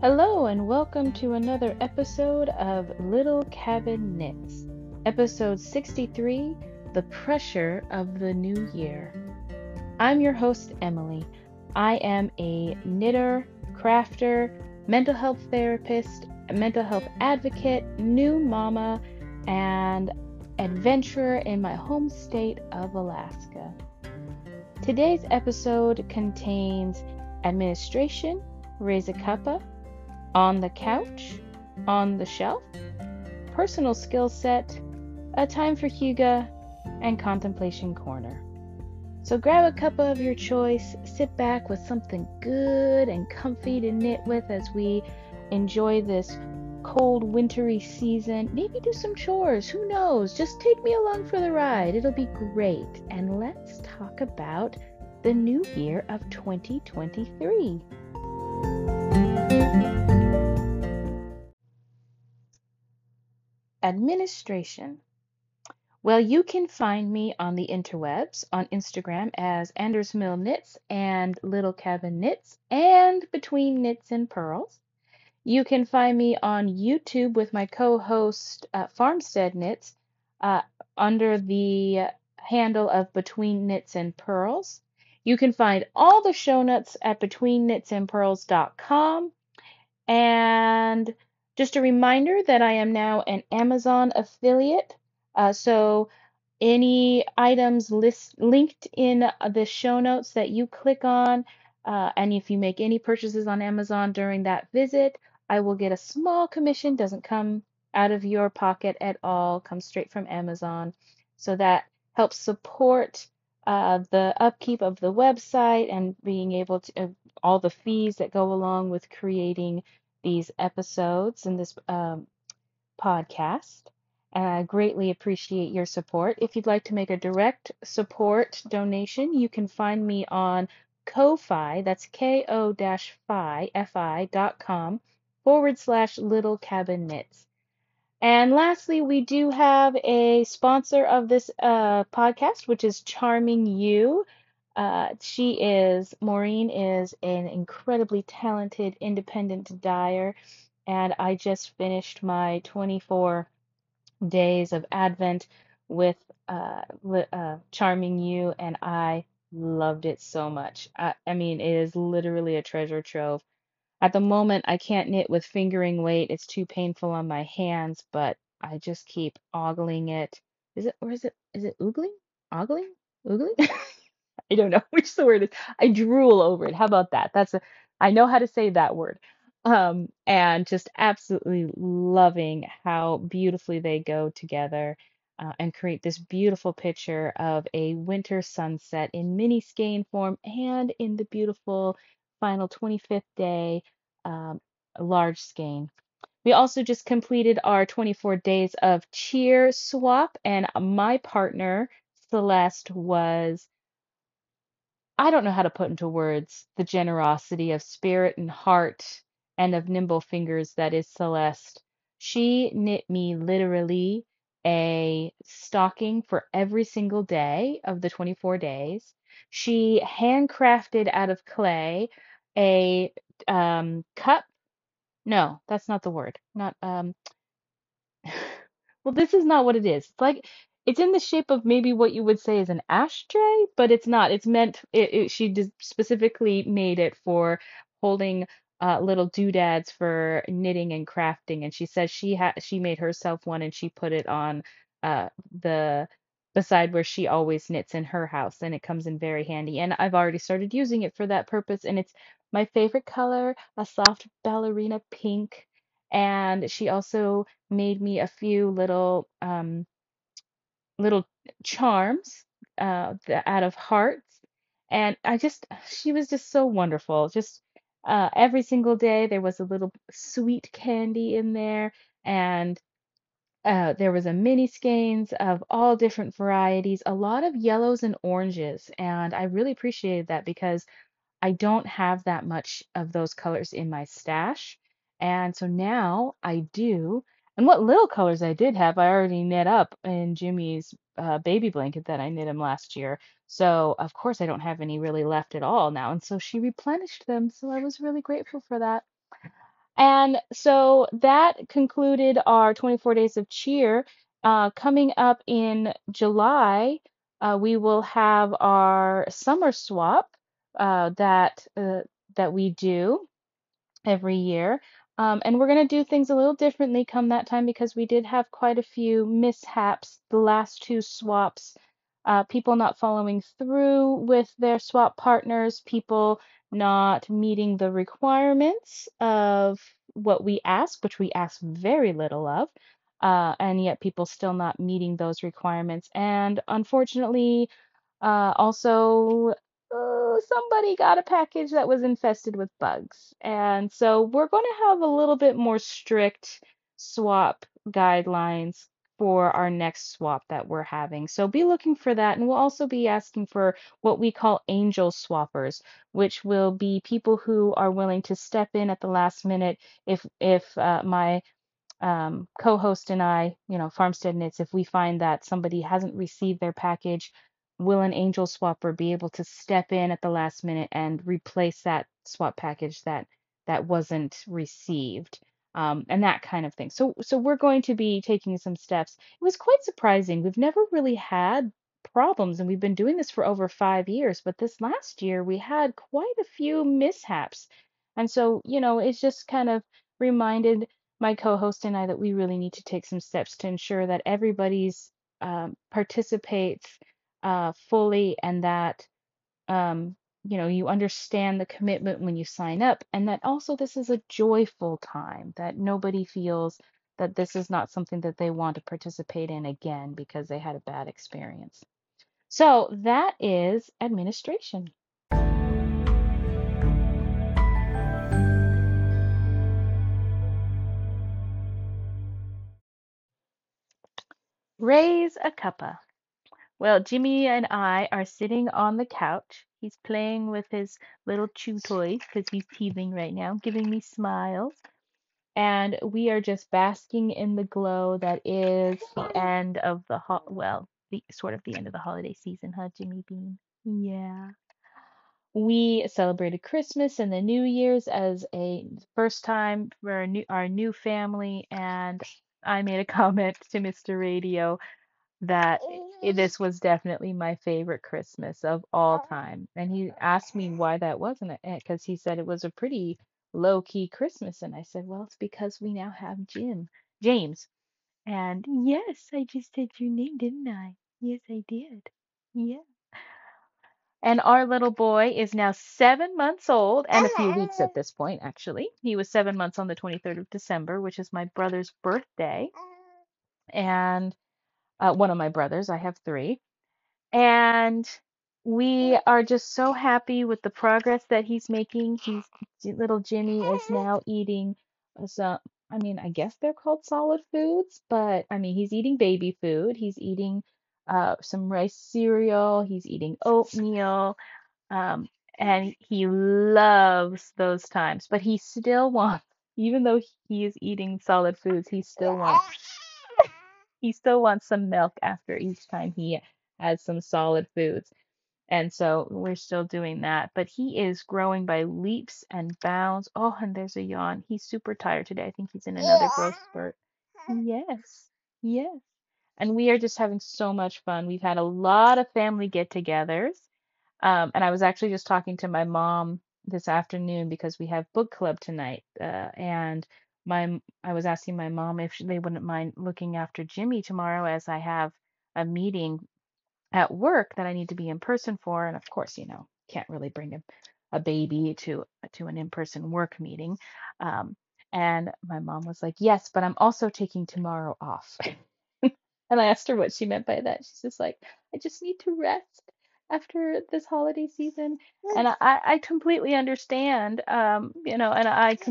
Hello, and welcome to another episode of Little Cabin Knits, episode 63, The Pressure of the New Year. I'm your host, Emily. I am a knitter, crafter, mental health therapist, mental health advocate, new mama, and adventurer in my home state of Alaska. Today's episode contains administration, raise a cuppa, on the couch, on the shelf, personal skill set, a time for Huga, and contemplation corner. So grab a cup of your choice, sit back with something good and comfy to knit with as we enjoy this cold wintry season. Maybe do some chores, who knows? Just take me along for the ride. It'll be great. And let's talk about the new year of 2023. Administration. Well, you can find me on the interwebs on Instagram as Anders Mill Knits and Little Cabin Knits and Between Knits and Pearls. You can find me on YouTube with my co-host Farmstead Knits uh, under the handle of Between Knits and Pearls. You can find all the show notes at betweenknitsandpearls.com. And just a reminder that I am now an Amazon affiliate. So any items linked in the show notes that you click on, and if you make any purchases on Amazon during that visit, I will get a small commission. Doesn't come out of your pocket at all, comes straight from Amazon. So that helps support the upkeep of the website and being able to all the fees that go along with creating these episodes and this podcast. And I greatly appreciate your support. If you'd like to make a direct support donation, you can find me on Ko-Fi, that's ko-fi.com/Little Cabin Knits. And lastly, we do have a sponsor of this podcast, which is Charming You. Maureen is an incredibly talented independent dyer, and I just finished my 24 days of Advent with Charming You, and I loved it so much. I mean, it is literally a treasure trove. At the moment, I can't knit with fingering weight. It's too painful on my hands, but I just keep ogling it. Is it oogling? Ogling? Oogling? I don't know which the word is. I drool over it. How about that? I know how to say that word. And just absolutely loving how beautifully they go together and create this beautiful picture of a winter sunset in mini skein form and in the beautiful final 25th day large skein. We also just completed our 24 days of cheer swap, and my partner, Celeste, was I don't know how to put into words the generosity of spirit and heart and of nimble fingers that is Celeste. She knit me literally a stocking for every single day of the 24 days. She handcrafted out of clay a cup. No, that's not the word. Not well, this is not what it is. It's in the shape of maybe what you would say is an ashtray, but it's not. It's meant she specifically made it for holding little doodads for knitting and crafting. And she says she made herself one and she put it on the beside where she always knits in her house, and it comes in very handy. And I've already started using it for that purpose, and it's my favorite color, a soft ballerina pink. And she also made me a few little charms out of hearts, and she was just so wonderful. Just every single day there was a little sweet candy in there, and there was a mini skeins of all different varieties, a lot of yellows and oranges, and I really appreciated that because I don't have that much of those colors in my stash. And so now I do. And what little colors I did have, I already knit up in Jimmy's baby blanket that I knit him last year. So, of course, I don't have any really left at all now. And so she replenished them. So I was really grateful for that. And so that concluded our 24 days of cheer. Coming up in July, we will have our summer swap that we do every year. And we're going to do things a little differently come that time because we did have quite a few mishaps the last two swaps. People not following through with their swap partners, people not meeting the requirements of what we ask, which we ask very little of, and yet people still not meeting those requirements. And unfortunately, also, somebody got a package that was infested with bugs. And so we're going to have a little bit more strict swap guidelines for our next swap that we're having. So be looking for that. And we'll also be asking for what we call angel swappers, which will be people who are willing to step in at the last minute if my co-host and I, Farmstead Knits, if we find that somebody hasn't received their package, will an angel swapper be able to step in at the last minute and replace that swap package that wasn't received? And that kind of thing. So we're going to be taking some steps. It was quite surprising. We've never really had problems, and we've been doing this for over 5 years, but this last year we had quite a few mishaps. And so, it's just kind of reminded my co-host and I that we really need to take some steps to ensure that everybody's participates fully and that you understand the commitment when you sign up, and that also this is a joyful time, that nobody feels that this is not something that they want to participate in again because they had a bad experience. So that is administration. Raise a cuppa. Well, Jimmy and I are sitting on the couch. He's playing with his little chew toys because he's teething right now, giving me smiles. And we are just basking in the glow that is the end of the sort of the end of the holiday season, huh, Jimmy Bean? Yeah. We celebrated Christmas and the New Year's as a first time for our new family, and I made a comment to Mr. Radio that this was definitely my favorite Christmas of all time. And he asked me why that wasn't, because he said it was a pretty low-key Christmas. And I said, well, it's because we now have James. And yes, I just said your name, didn't I? Yes, I did. Yeah. And our little boy is now 7 months old and a few weeks at this point, actually. He was 7 months on the 23rd of December, which is my brother's birthday. And one of my brothers, I have three. And we are just so happy with the progress that he's making. Little Jimmy is now eating some, I mean, I guess they're called solid foods, but I mean, he's eating baby food. He's eating some rice cereal. He's eating oatmeal. Um, and he loves those times, but he still wants, even though he is eating solid foods, he still wants some milk after each time he has some solid foods. And so we're still doing that. But he is growing by leaps and bounds. Oh, and there's a yawn. He's super tired today. I think he's in another growth spurt. Yes, yes. And we are just having so much fun. We've had a lot of family get-togethers. And I was actually just talking to my mom this afternoon because we have book club tonight. And I was asking my mom if they wouldn't mind looking after Jimmy tomorrow as I have a meeting at work that I need to be in person for. And of course, can't really bring a baby to an in-person work meeting. Um, and my mom was like, yes, but I'm also taking tomorrow off. And I asked her what she meant by that. She's just like, I just need to rest after this holiday season. And I completely understand. And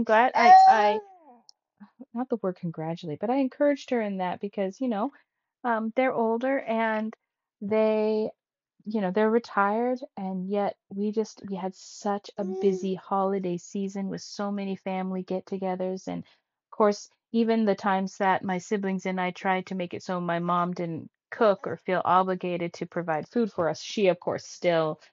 I not the word congratulate, but I encouraged her in that because, they're older and they, they're retired, and yet we had such a busy holiday season with so many family get-togethers. And of course, even the times that my siblings and I tried to make it so my mom didn't cook or feel obligated to provide food for us, she of course still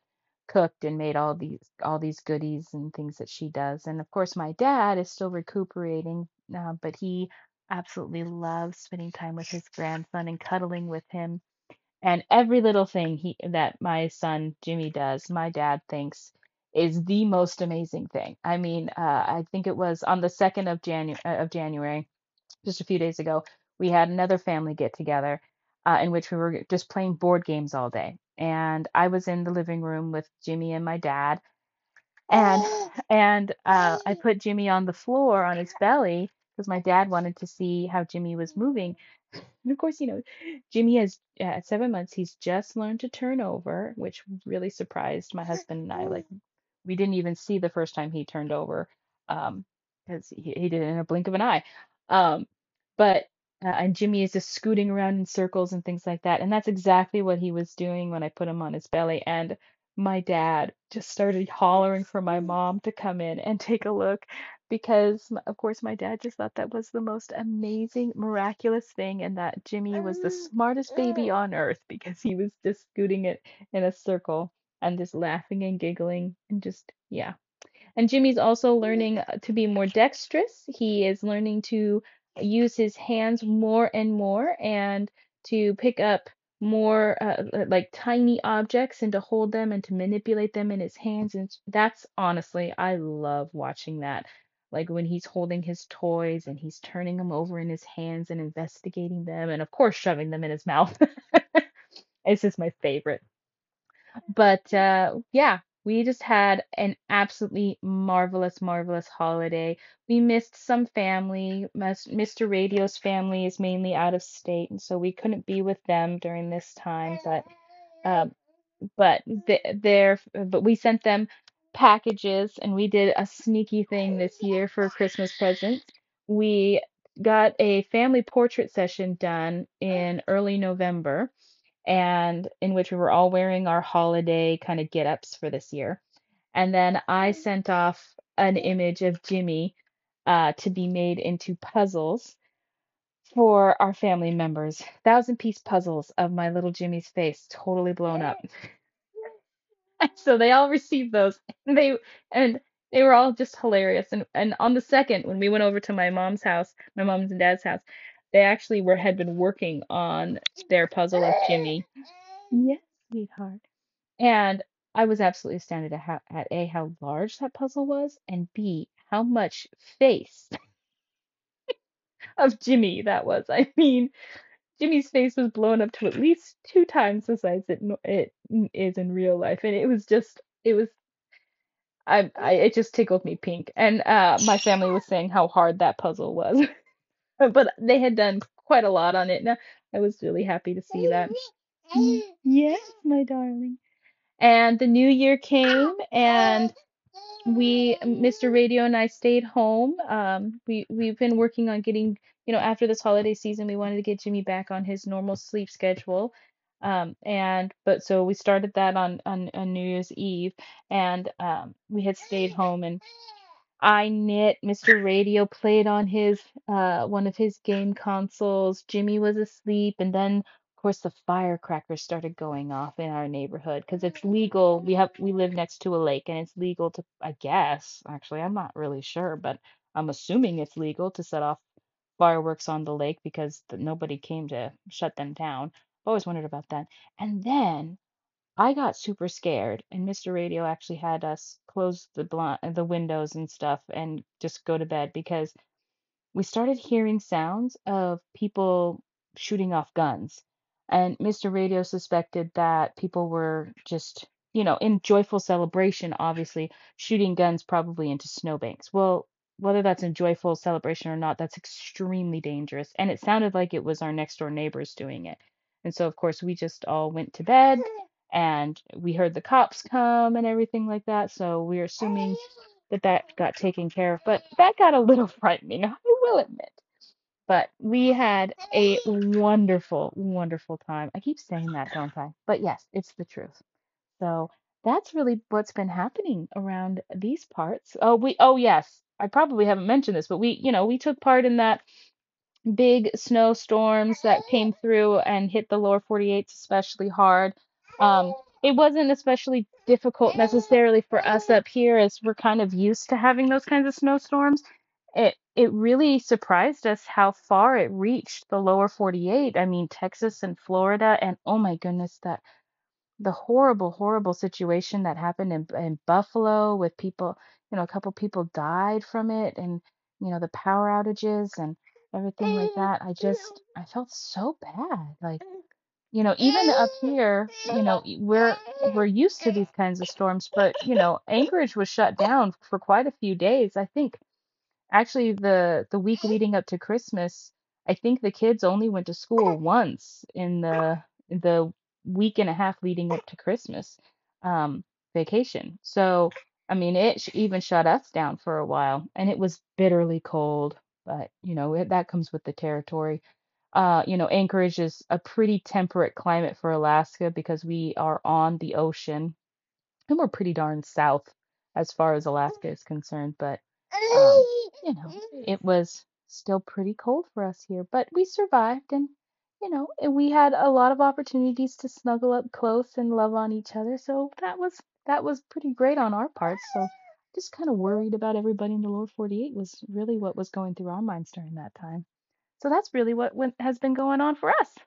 cooked and made all these goodies and things that she does. And of course, my dad is still recuperating, but he absolutely loves spending time with his grandson and cuddling with him. And every little thing he that my son Jimmy does, my dad thinks is the most amazing thing. I mean, I think it was on the 2nd of January, just a few days ago, we had another family get together in which we were just playing board games all day. And I was in the living room with Jimmy and my dad, and I put Jimmy on the floor on his belly because my dad wanted to see how Jimmy was moving. And of course, Jimmy has at 7 months, he's just learned to turn over, which really surprised my husband and I. Like, we didn't even see the first time he turned over, um, because he did it in a blink of an eye. Um, but and Jimmy is just scooting around in circles and things like that. And that's exactly what he was doing when I put him on his belly. And my dad just started hollering for my mom to come in and take a look because, of course, my dad just thought that was the most amazing, miraculous thing, and that Jimmy was the smartest baby on earth because he was just scooting it in a circle and just laughing and giggling and just, yeah. And Jimmy's also learning to be more dexterous. He is learning to use his hands more and more and to pick up more like tiny objects and to hold them and to manipulate them in his hands. And that's honestly, I love watching that. Like when he's holding his toys and he's turning them over in his hands and investigating them, and of course, shoving them in his mouth. It's just my favorite. But yeah, we just had an absolutely marvelous, marvelous holiday. We missed some family. Mr. Radio's family is mainly out of state, and so we couldn't be with them during this time. Um, but we sent them packages, and we did a sneaky thing this year for Christmas presents. We got a family portrait session done in early November, and in which we were all wearing our holiday kind of get-ups for this year. And then I sent off an image of Jimmy to be made into puzzles for our family members. 1,000-piece puzzles of my little Jimmy's face totally blown up. So they all received those. And they were all just hilarious. And on the second, when we went over to my mom's house, my mom's and dad's house, they actually had been working on their puzzle of Jimmy. Yes, sweetheart. And I was absolutely astounded at A, how large that puzzle was, and B, how much face of Jimmy that was. I mean, Jimmy's face was blown up to at least 2 times the size it is in real life, and it just tickled me pink. And my family was saying how hard that puzzle was, but they had done quite a lot on it, and I was really happy to see that. Yes, my darling. And the new year came, and Mr. Radio and I stayed home. We've been working on getting, after this holiday season, we wanted to get Jimmy back on his normal sleep schedule. And but so we started that on New Year's Eve, and we had stayed home, and I knit. Mr. Radio played on his one of his game consoles. Jimmy was asleep, and then of course the firecrackers started going off in our neighborhood because it's legal. We live next to a lake, and it's legal to, I guess, actually I'm not really sure, but I'm assuming it's legal to set off fireworks on the lake because nobody came to shut them down. I've always wondered about that. And then I got super scared, and Mr. Radio actually had us close the windows and stuff and just go to bed because we started hearing sounds of people shooting off guns. And Mr. Radio suspected that people were just, in joyful celebration, obviously, shooting guns probably into snowbanks. Well, whether that's a joyful celebration or not, that's extremely dangerous. And it sounded like it was our next door neighbors doing it. And so, of course, we just all went to bed and we heard the cops come and everything like that. So we're assuming that got taken care of. But that got a little frightening, I will admit. But we had a wonderful, wonderful time. I keep saying that, don't I? But yes, it's the truth. So that's really what's been happening around these parts. Oh yes, I probably haven't mentioned this, but we took part in that big snowstorms that came through and hit the lower 48s especially hard. it wasn't especially difficult necessarily for us up here as we're kind of used to having those kinds of snowstorms. It really surprised us how far it reached the lower 48. I mean, Texas and Florida, and oh my goodness, that the horrible, horrible situation that happened in Buffalo with people, a couple people died from it, and the power outages and everything like that. I felt so bad. Like, even up here, we're used to these kinds of storms, but Anchorage was shut down for quite a few days. I think actually the week leading up to Christmas, I think the kids only went to school once in the week and a half leading up to Christmas vacation. So, I mean, even shut us down for a while, and it was bitterly cold, but that comes with the territory. Anchorage is a pretty temperate climate for Alaska because we are on the ocean and we're pretty darn south as far as Alaska is concerned. But it was still pretty cold for us here, but we survived, and we had a lot of opportunities to snuggle up close and love on each other. So that was pretty great on our part. So just kind of worried about everybody in the lower 48 was really what was going through our minds during that time. So that's really what has been going on for us.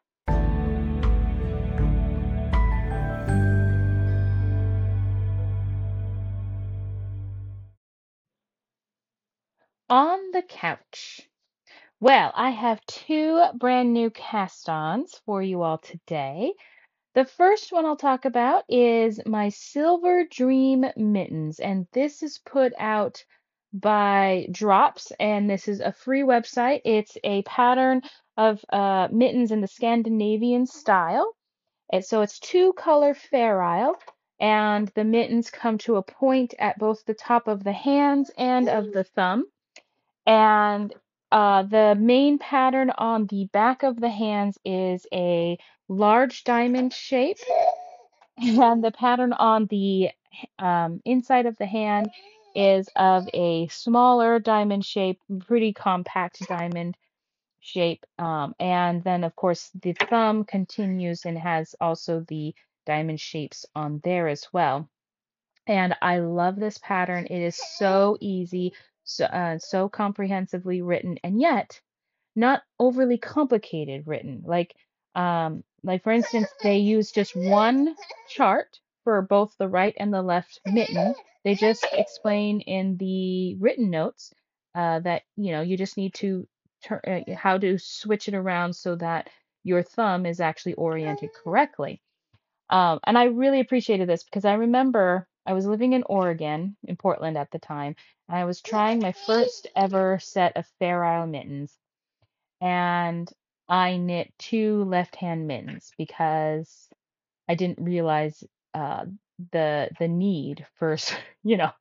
On the couch. Well, I have two brand new cast-ons for you all today. The first one I'll talk about is my Silver Dream Mittens, and this is put out by Drops, and this is a free website. It's a pattern of mittens in the Scandinavian style. And so it's two color Fair Isle, and the mittens come to a point at both the top of the hands and of the thumb. And the main pattern on the back of the hands is a large diamond shape, and the pattern on the inside of the hand is of a smaller diamond shape, pretty compact diamond shape. And then, of course, the thumb continues and has also the diamond shapes on there as well. And I love this pattern. It is so easy, so comprehensively written, and yet not overly complicated written. Like for instance, they use just one chart for both the right and the left mitten. They just explain in the written notes that you just need to turn how to switch it around so that your thumb is actually oriented correctly. And I really appreciated this because I remember I was living in Oregon, in Portland at the time, and I was trying my first ever set of Fair Isle mittens, and I knit two left-hand mittens because I didn't realize uh, the need for you know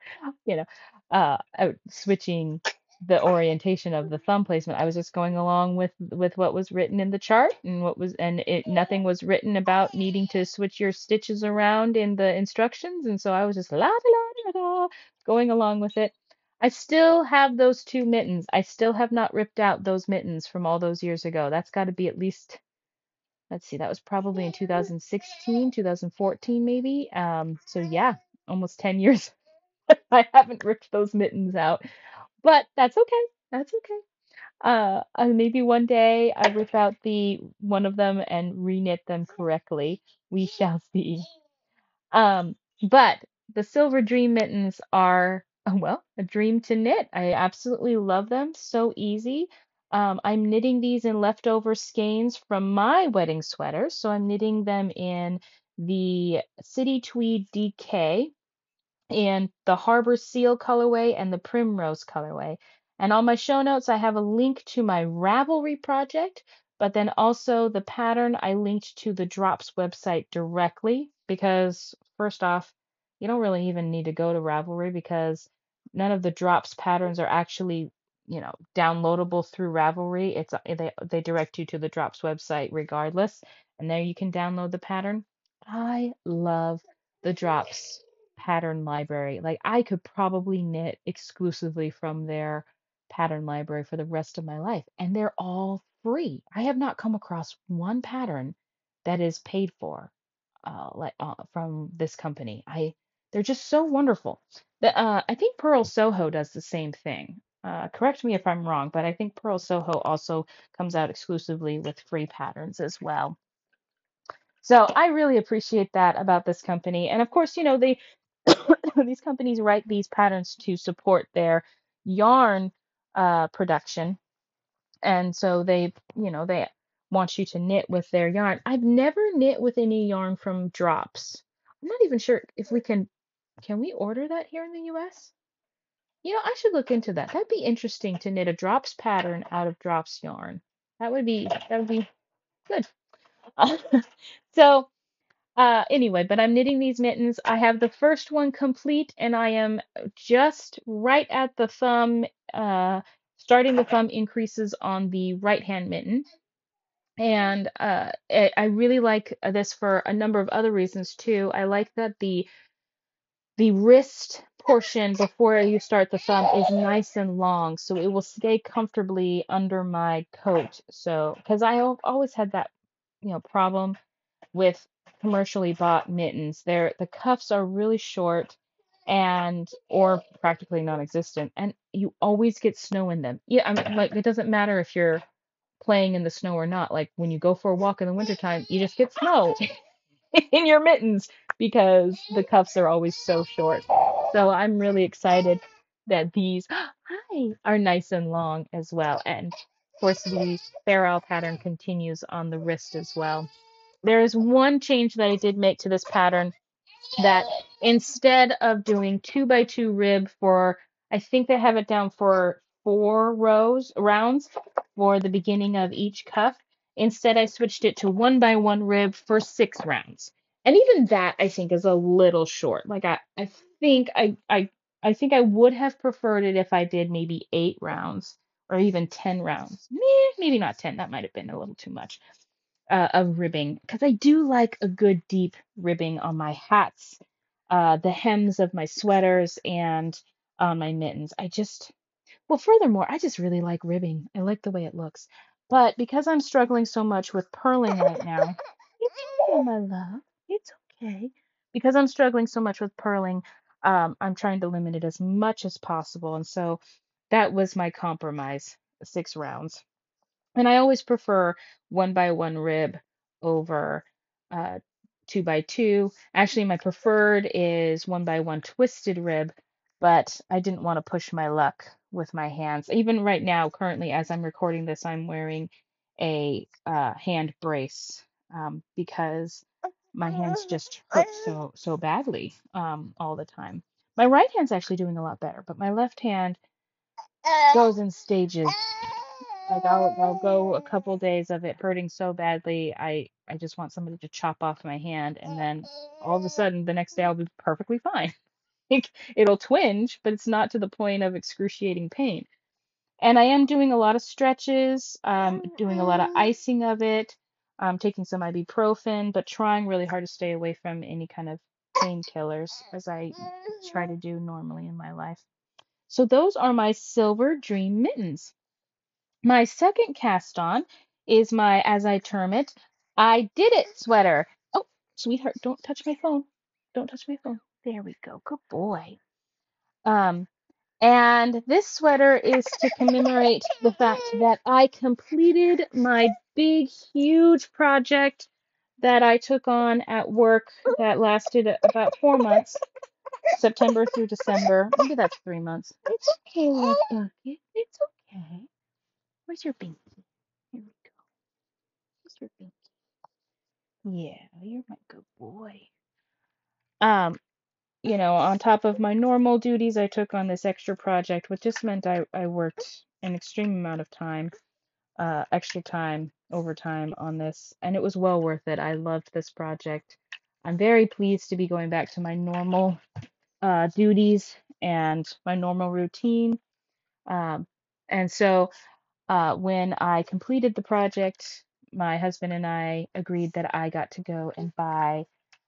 switching the orientation of the thumb placement. I was just going along with what was written in the chart, and nothing was written about needing to switch your stitches around in the instructions, and so I was just la da la da da going along with it. I still have those two mittens. I still have not ripped out those mittens from all those years ago. That's got to be at least, let's see, that was probably in 2016, 2014 maybe. So yeah, almost 10 years I haven't ripped those mittens out, but that's okay. That's okay. Maybe one day I rip out the one of them and reknit them correctly. We shall see. But the Silver Dream mittens are, well, a dream to knit. I absolutely love them. So easy. I'm knitting these in leftover skeins from my wedding sweaters. So I'm knitting them in the City Tweed DK and the Harbor Seal colorway and the Primrose colorway. And on my show notes, I have a link to my Ravelry project, but then also the pattern I linked to the Drops website directly because, first off, you don't really even need to go to Ravelry because none of the Drops patterns are actually, downloadable through Ravelry. They direct you to the Drops website regardless, and there you can download the pattern. I love the Drops pattern library. Like I could probably knit exclusively from their pattern library for the rest of my life, and they're all free. I have not come across one pattern that is paid for. from this company. They're just so wonderful. I think Pearl Soho does the same thing. Correct me if I'm wrong, but I think Pearl Soho also comes out exclusively with free patterns as well. So I really appreciate that about this company. And of course, they these companies write these patterns to support their yarn production. And so they want you to knit with their yarn. I've never knit with any yarn from Drops. I'm not even sure if can we order that here in the US? I should look into that. That'd be interesting to knit a Drops pattern out of Drops yarn. That would be good. So anyway, but I'm knitting these mittens. I have the first one complete and I am just right at the thumb, starting the thumb increases on the right hand mitten. And I really like this for a number of other reasons too. I like that the wrist portion before you start the thumb is nice and long, so it will stay comfortably under my coat. So, because always had that, problem with commercially bought mittens. The cuffs are really short and or practically non-existent, and you always get snow in them. Yeah, I mean, like it doesn't matter if you're playing in the snow or not. Like when you go for a walk in the wintertime, you just get snow in your mittens because the cuffs are always so short. So I'm really excited that these hi are nice and long as well. And of course the Farrell pattern continues on the wrist as well. There is one change that I did make to this pattern, that instead of doing 2 by 2 rib for, I think they have it down for 4 rounds for the beginning of each cuff. Instead, I switched it to 1 by 1 rib for 6 rounds. And even that I think is a little short. Like I think I think I would have preferred it if I did maybe 8 rounds or even 10 rounds. Maybe not 10. That might have been a little too much of ribbing, because I do like a good deep ribbing on my hats, the hems of my sweaters, and on my mittens. Well, furthermore, I just really like ribbing. I like the way it looks. But because I'm struggling so much with purling right now, it's okay, my love. It's okay. Because I'm struggling so much with purling, I'm trying to limit it as much as possible. And so that was my compromise, 6 rounds. And I always prefer 1 by 1 rib over uh, 2 by 2. Actually, my preferred is 1 by 1 twisted rib, but I didn't want to push my luck with my hands. Even right now, currently, as I'm recording this, I'm wearing a hand brace because my hands just hurt so badly all the time. My right hand's actually doing a lot better, but my left hand goes in stages. Like I'll go a couple days of it hurting so badly, I just want somebody to chop off my hand, and then all of a sudden the next day I'll be perfectly fine. Like, it'll twinge, but it's not to the point of excruciating pain. And I am doing a lot of stretches, doing a lot of icing of it, taking some ibuprofen, but trying really hard to stay away from any kind of painkillers as I try to do normally in my life. So those are my Silver Dream mittens. My second cast on is my, as I term it, I did it sweater. Oh, sweetheart, don't touch my phone. Don't touch my phone. There we go. Good boy. Um, and this sweater is to commemorate the fact that I completed my big, huge project that I took on at work that lasted about 4 months, September through December. Maybe that's 3 months. It's okay, little bucket. It's okay. Where's your binky? Here we go. Where's your binky? Yeah, you're my good boy. Um, on top of my normal duties, I took on this extra project, which just meant I worked an extreme amount of time, extra time, overtime on this, and it was well worth it. I loved this project. I'm very pleased to be going back to my normal duties and my normal routine. Um, and so when I completed the project, my husband and I agreed that I got to go and buy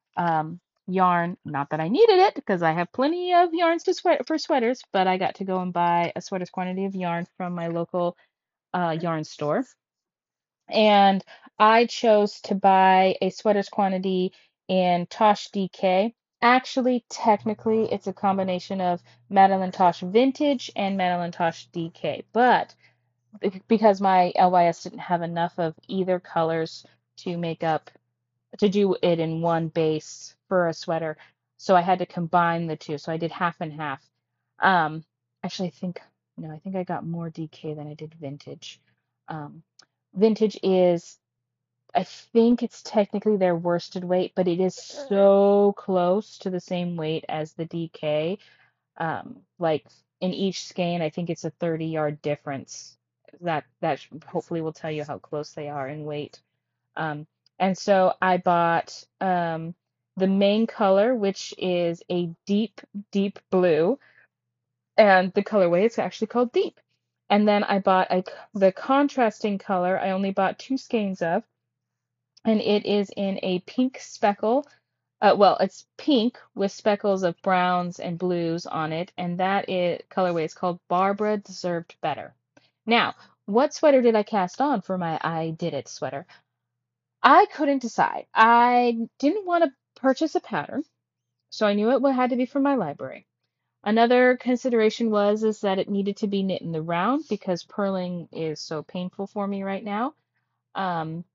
yarn. Not that I needed it, because I have plenty of yarns to sweat for sweaters, but I got to go and buy a sweater's quantity of yarn from my local yarn store. And I chose to buy a sweater's quantity in Tosh DK. Actually, technically, it's a combination of Madeline Tosh Vintage and Madeline Tosh DK, but because my LYS didn't have enough of either colors to make up to do it in one base for a sweater, so I had to combine the two. So I did half and half. Um, Actually, I think no, I think I got more DK than I did vintage. Um, Vintage is, I think it's technically their worsted weight, but it is so close to the same weight as the DK. Like in each skein, I think it's a 30-yard difference. That hopefully will tell you how close they are in weight. Um, and so I bought the main color, which is a deep, deep blue, and the colorway is actually called Deep. And then I bought the contrasting color. I only bought two skeins of, and it is in a pink speckle. Well, it's pink with speckles of browns and blues on it, and colorway is called Barbara Deserved Better. Now, what sweater did I cast on for my I Did It sweater? I couldn't decide. I didn't want to purchase a pattern, so I knew it had to be from my library. Another consideration was is that it needed to be knit in the round because purling is so painful for me right now. Um,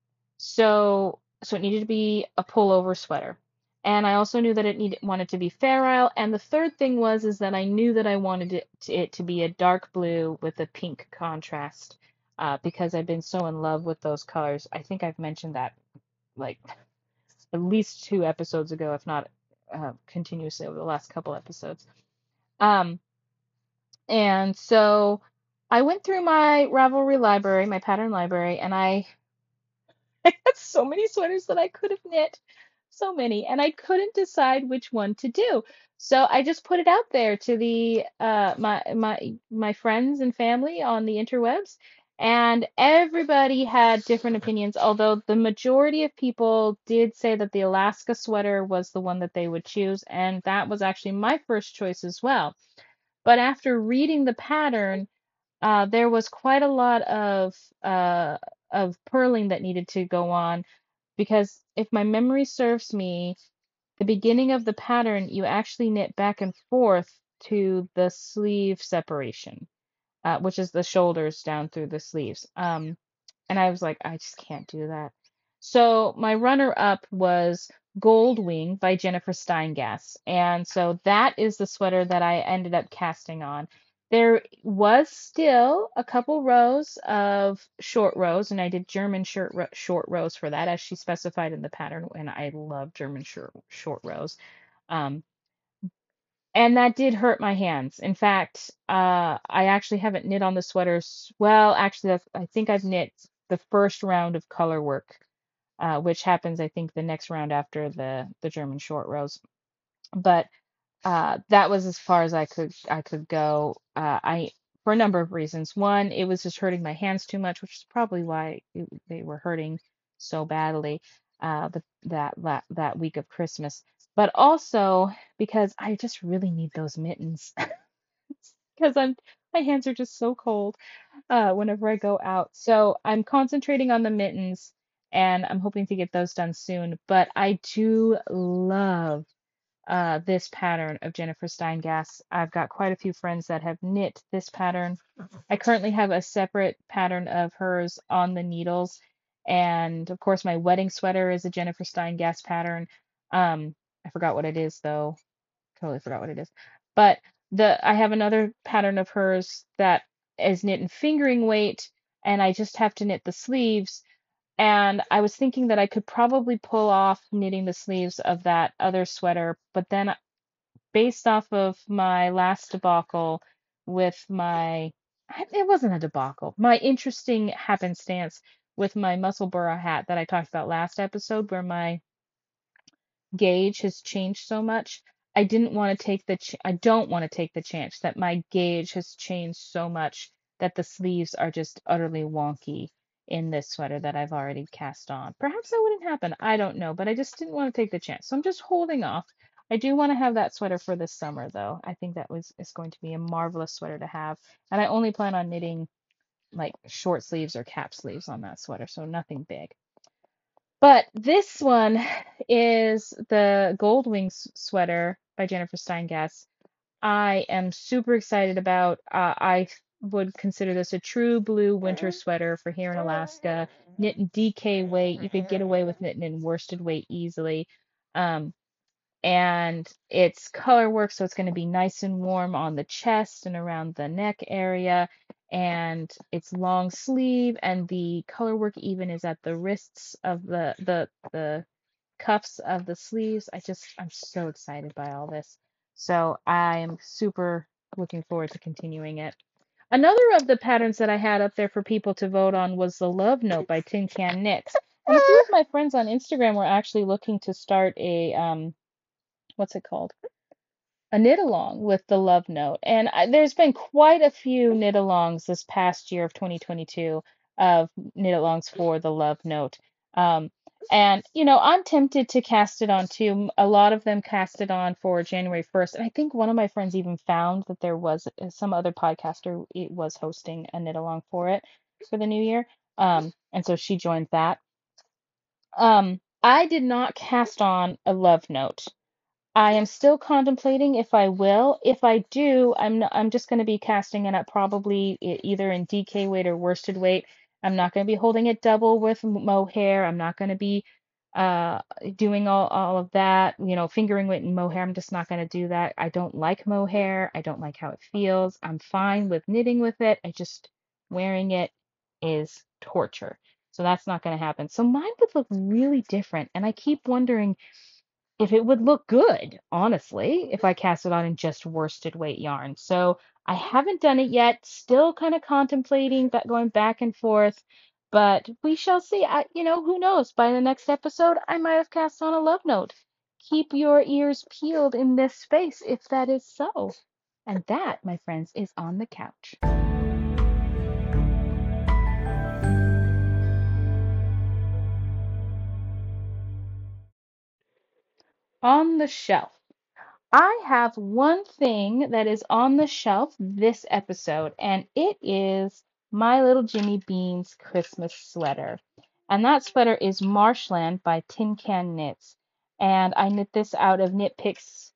so it needed to be a pullover sweater. And I also knew that wanted to be ferile. And the third thing was is that I knew that I wanted it to be a dark blue with a pink contrast, because I've been so in love with those colors. I think I've mentioned that like at least 2 episodes ago, if not continuously over the last couple episodes. Um, and so I went through my Ravelry library, my pattern library, and I had so many sweaters that I could have knit, so many, and I couldn't decide which one to do. So I just put it out there to the my friends and family on the interwebs, and everybody had different opinions, although the majority of people did say that the Alaska sweater was the one that they would choose, and that was actually my first choice as well. But after reading the pattern, there was quite a lot uh, of purling that needed to go on, because if my memory serves me, the beginning of the pattern, you actually knit back and forth to the sleeve separation, which is the shoulders down through the sleeves. And I was like, I just can't do that. So my runner-up was Gold Wing by Jennifer Steingass. And so that is the sweater that I ended up casting on. There was still a couple rows of short rows, and I did German short rows for that, as she specified in the pattern, and I love German short rows. Um, and that did hurt my hands. In fact, I actually haven't knit on the sweaters. Well, actually, I think I've knit the first round of color work, which happens, I think, the next round after the German short rows. But that was as far as I could go. I For a number of reasons. One, it was just hurting my hands too much, which is probably why they were hurting so badly that week of Christmas. But also because I just really need those mittens because my hands are just so cold whenever I go out. So I'm concentrating on the mittens and I'm hoping to get those done soon. But I do love this pattern of Jennifer Steingass. I've got quite a few friends that have knit this pattern. I currently have a separate pattern of hers on the needles. And of course, my wedding sweater is a Jennifer Steingass pattern. I forgot what it is though. Totally forgot what it is. But I have another pattern of hers that is knit in fingering weight, and I just have to knit the sleeves. And I was thinking that I could probably pull off knitting the sleeves of that other sweater, but then based off of my last debacle with it wasn't a debacle, my interesting happenstance with my Musselburgh hat that I talked about last episode, where my gauge has changed so much. I don't want to take the chance that my gauge has changed so much that the sleeves are just utterly wonky in this sweater that I've already cast on. Perhaps that wouldn't happen. I don't know, but I just didn't want to take the chance. So I'm just holding off. I do want to have that sweater for this summer though. I think is going to be a marvelous sweater to have. And I only plan on knitting like short sleeves or cap sleeves on that sweater, so nothing big. But this one is the Gold Wings sweater by Jennifer Steingass. I am super excited about. Would consider this a true blue winter sweater for here in Alaska. Knit in DK weight. You could get away with knitting in worsted weight easily. Um, and it's color work, so it's going to be nice and warm on the chest and around the neck area. And it's long sleeve, and the color work even is at the wrists of the cuffs of the sleeves. I'm so excited by all this. So I am super looking forward to continuing it. Another of the patterns that I had up there for people to vote on was the Love Note by Tin Can Knits. And a few of my friends on Instagram were actually looking to start a what's it called? A knit along with the Love Note. And there's been quite a few knit alongs this past year of 2022 of knit alongs for the Love Note. Um, and I'm tempted to cast it on too. A lot of them cast it on for January 1st. And I think one of my friends even found that there was some other podcaster it was hosting a knit along for it for the new year. And so she joined that. I did not cast on a Love Note. I am still contemplating if I will. If I do, I'm just going to be casting it up probably either in DK weight or worsted weight. I'm not going to be holding it double with mohair. I'm not going to be uh doing all of that, fingering weight and mohair. I'm just not going to do that. I don't like mohair. I don't like how it feels. I'm fine with knitting with it. I just wearing it is torture. So that's not going to happen. So mine would look really different, and I keep wondering if it would look good, honestly, if I cast it on in just worsted weight yarn. So I haven't done it yet, still kind of contemplating that going back and forth, but we shall see. Who knows? By the next episode, I might have cast on a Love Note. Keep your ears peeled in this space if that is so. And that, my friends, is On the Couch. On the shelf. I have one thing that is on the shelf this episode, and it is My Little Jimmy Bean's Christmas sweater. And that sweater is Marshland by Tin Can Knits. And I knit this out of Knit Picks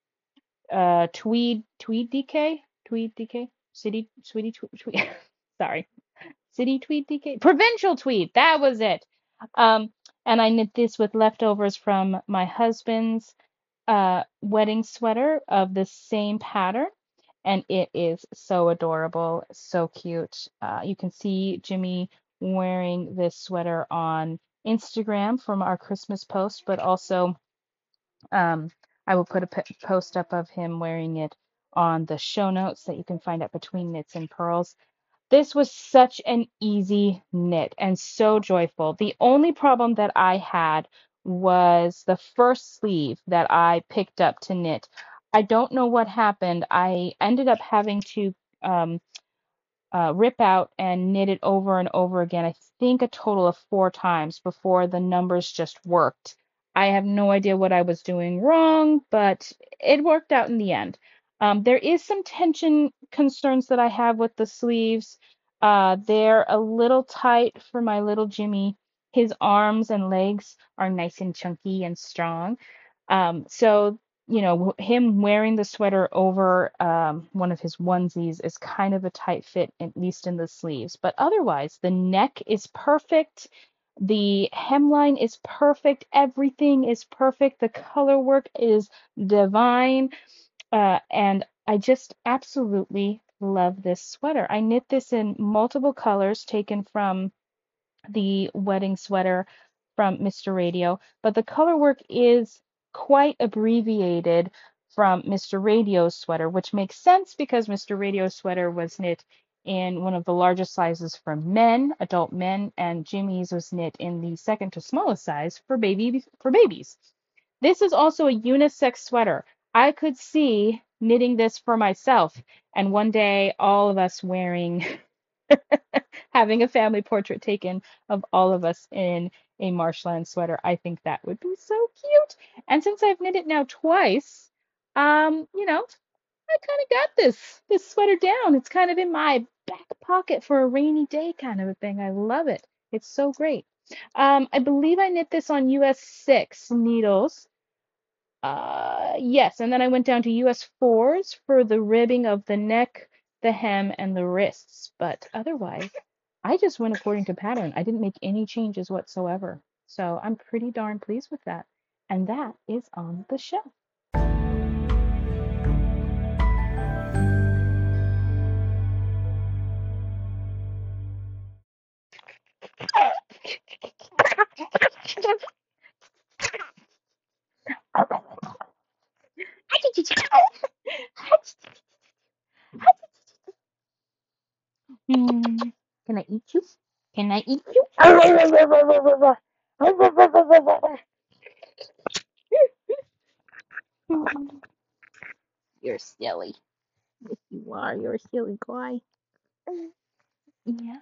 Tweed DK? Tweed DK? City Sweetie Tweed. Sorry. City Tweed DK? Provincial Tweed. That was it. Um, and I knit this with leftovers from my husband's wedding sweater of the same pattern, and it is so adorable, so cute. You can see Jimmy wearing this sweater on Instagram from our Christmas post, but also um, I will put a post up of him wearing it on the show notes that you can find at Between Knits and Pearls. This was such an easy knit and so joyful. The only problem that I had was the first sleeve that I picked up to knit. I don't know what happened. I ended up having to um, rip out and knit it over and over again, I think a total of 4 times before the numbers just worked. I have no idea what I was doing wrong, but it worked out in the end. There is some tension concerns that I have with the sleeves. They're a little tight for my little Jimmy. His arms and legs are nice and chunky and strong. So him wearing the sweater over one of his onesies is kind of a tight fit, at least in the sleeves. But otherwise, the neck is perfect. The hemline is perfect. Everything is perfect. The color work is divine. And I just absolutely love this sweater. I knit this in multiple colors taken from the wedding sweater from Mr. Radio, but the color work is quite abbreviated from Mr. Radio's sweater, which makes sense because Mr. Radio's sweater was knit in one of the largest sizes for men, adult men, and Jimmy's was knit in the second to smallest size for babies. This is also a unisex sweater. I could see knitting this for myself and one day all of us wearing having a family portrait taken of all of us in a marshland sweater. I think that would be so cute. And since I've knit it now twice, I kind of got this sweater down. It's kind of in my back pocket for a rainy day kind of a thing. I love it. It's so great. I believe I knit this on US 6 needles. Yes, and then I went down to US 4s for the ribbing of the neck, the hem, and the wrists. But otherwise, I just went according to pattern. I didn't make any changes whatsoever. So I'm pretty darn pleased with that. And that is on the shelf. Can I eat you? Can I eat you? You're silly. Yes, you are. You're a silly guy. Yeah.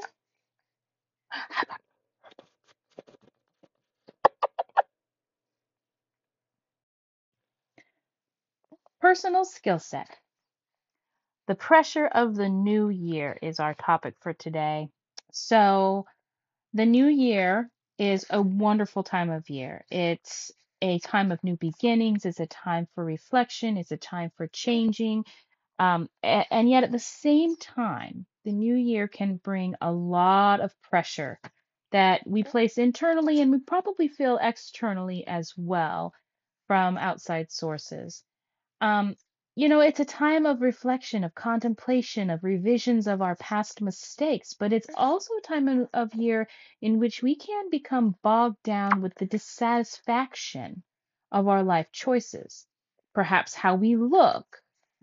Personal skill set. The pressure of the new year is our topic for today. So, the new year is a wonderful time of year. It's a time of new beginnings, it's a time for reflection, it's a time for changing. And yet, at the same time, the new year can bring a lot of pressure that we place internally and we probably feel externally as well from outside sources. Um, it's a time of reflection, of contemplation, of revisions of our past mistakes, but it's also a time of year in which we can become bogged down with the dissatisfaction of our life choices. Perhaps how we look,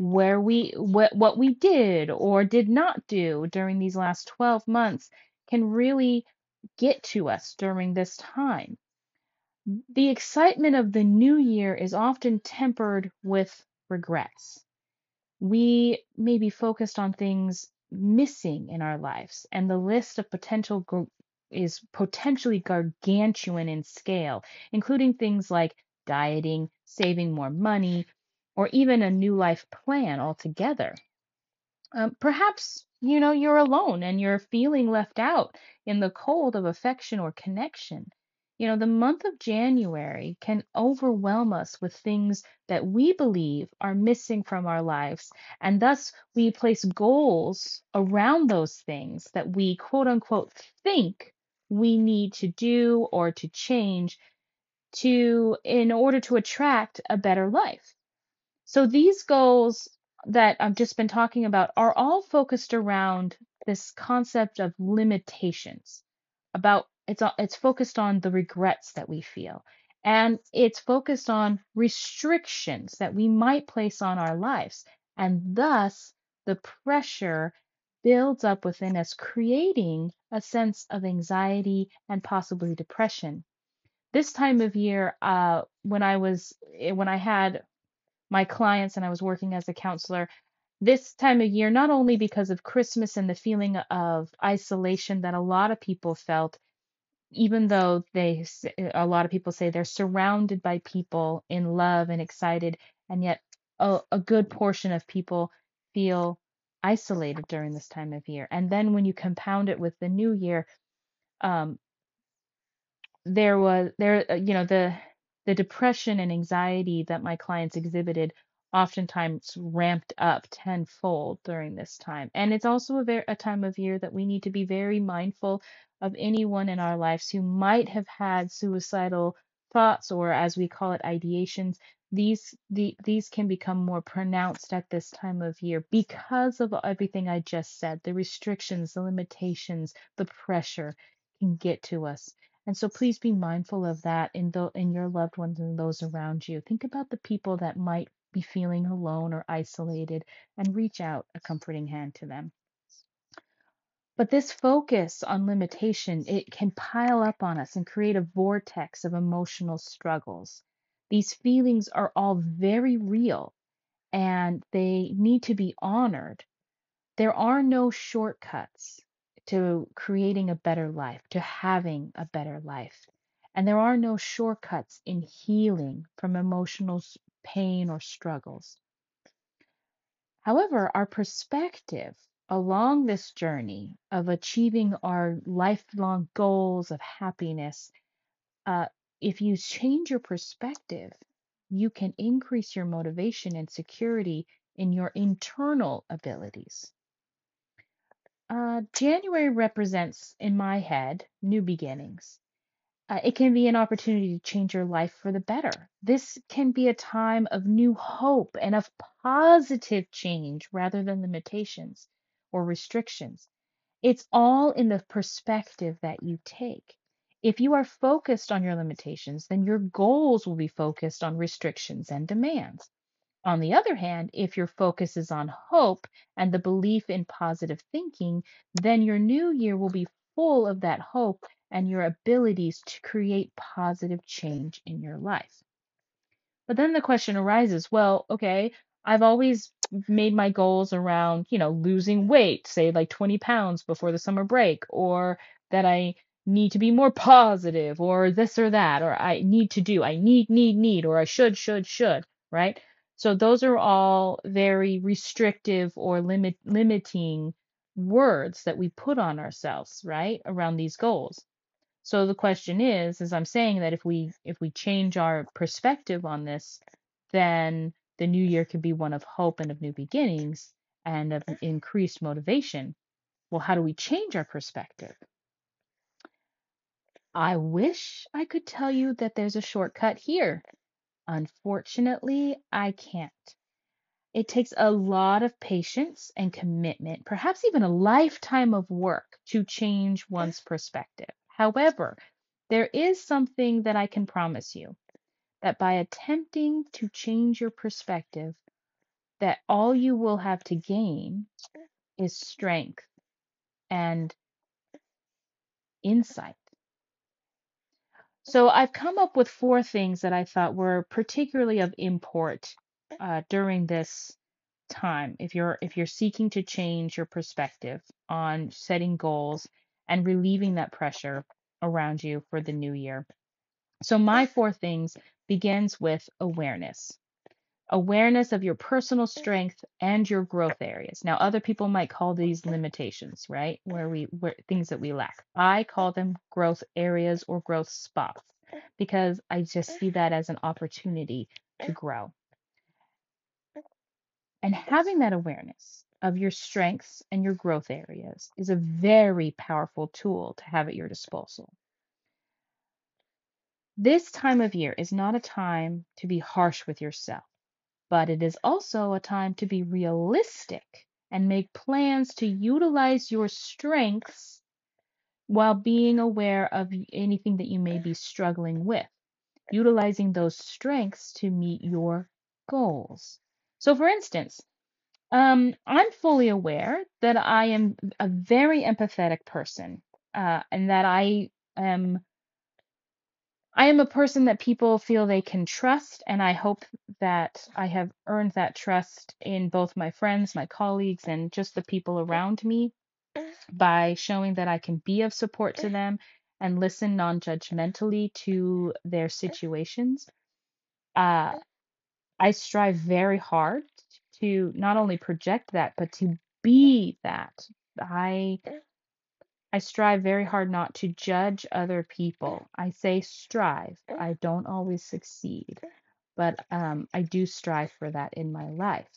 what we did or did not do during these last 12 months can really get to us during this time. The excitement of the new year is often tempered with regrets. We may be focused on things missing in our lives, and the list of is potentially gargantuan in scale, including things like dieting, saving more money, or even a new life plan altogether. Perhaps, you're alone and you're feeling left out in the cold of affection or connection. The month of January can overwhelm us with things that we believe are missing from our lives. And thus, we place goals around those things that we quote unquote think we need to do or to change in order to attract a better life. So these goals that I've just been talking about are all focused around this concept of limitations. It's focused on the regrets that we feel, and it's focused on restrictions that we might place on our lives, and thus the pressure builds up within us, creating a sense of anxiety and possibly depression. This time of year, when I had my clients and I was working as a counselor this time of year, not only because of Christmas and the feeling of isolation that a lot of people felt, even though a lot of people say they're surrounded by people in love and excited, and yet a good portion of people feel isolated during this time of year. And then when you compound it with the new year, um, there was there the depression and anxiety that my clients exhibited oftentimes ramped up tenfold during this time. And it's also a time of year that we need to be very mindful of anyone in our lives who might have had suicidal thoughts, or as we call it, ideations. These can become more pronounced at this time of year because of everything I just said. The restrictions, the limitations, the pressure can get to us. And so please be mindful of that in your loved ones and those around you. Think about the people that might be feeling alone or isolated and reach out a comforting hand to them. But this focus on limitation, it can pile up on us and create a vortex of emotional struggles. These feelings are all very real and they need to be honored. There are no shortcuts to creating a better life, to having a better life. And there are no shortcuts in healing from emotional pain or struggles. However, our perspective along this journey of achieving our lifelong goals of happiness, uh, if you change your perspective, you can increase your motivation and security in your internal abilities. January represents, in my head, new beginnings. It can be an opportunity to change your life for the better. This can be a time of new hope and of positive change rather than limitations or restrictions. It's all in the perspective that you take. If you are focused on your limitations, then your goals will be focused on restrictions and demands. On the other hand, if your focus is on hope and the belief in positive thinking, then your new year will be full of that hope and your abilities to create positive change in your life. But then the question arises, well, okay, I've always made my goals around, losing weight, say like 20 pounds before the summer break, or that I need to be more positive, or this or that, or I need to do, I need, or I should, right? So those are all very restrictive or limiting words that we put on ourselves, right? Around these goals. So the question is I'm saying that if we change our perspective on this, then the new year can be one of hope and of new beginnings and of increased motivation. Well, how do we change our perspective? I wish I could tell you that there's a shortcut here. Unfortunately, I can't. It takes a lot of patience and commitment, perhaps even a lifetime of work to change one's perspective. However, there is something that I can promise you that by attempting to change your perspective, that all you will have to gain is strength and insight. So I've come up with four things that I thought were particularly of import during this time. If you're seeking to change your perspective on setting goals and relieving that pressure around you for the new year. So my four things begins with awareness. Awareness of your personal strength and your growth areas. Now, other people might call these limitations, right? Where things that we lack. I call them growth areas or growth spots because I just see that as an opportunity to grow. And having that awareness of your strengths and your growth areas is a very powerful tool to have at your disposal. This time of year is not a time to be harsh with yourself, but it is also a time to be realistic and make plans to utilize your strengths while being aware of anything that you may be struggling with, utilizing those strengths to meet your goals. So, for instance, I'm fully aware that I am a very empathetic person, and that I am a person that people feel they can trust, and I hope that I have earned that trust in both my friends, my colleagues, and just the people around me by showing that I can be of support to them and listen non-judgmentally to their situations. Uh, I strive very hard to not only project that, but to be that. I I strive very hard not to judge other people. I say strive. I don't always succeed, but I do strive for that in my life.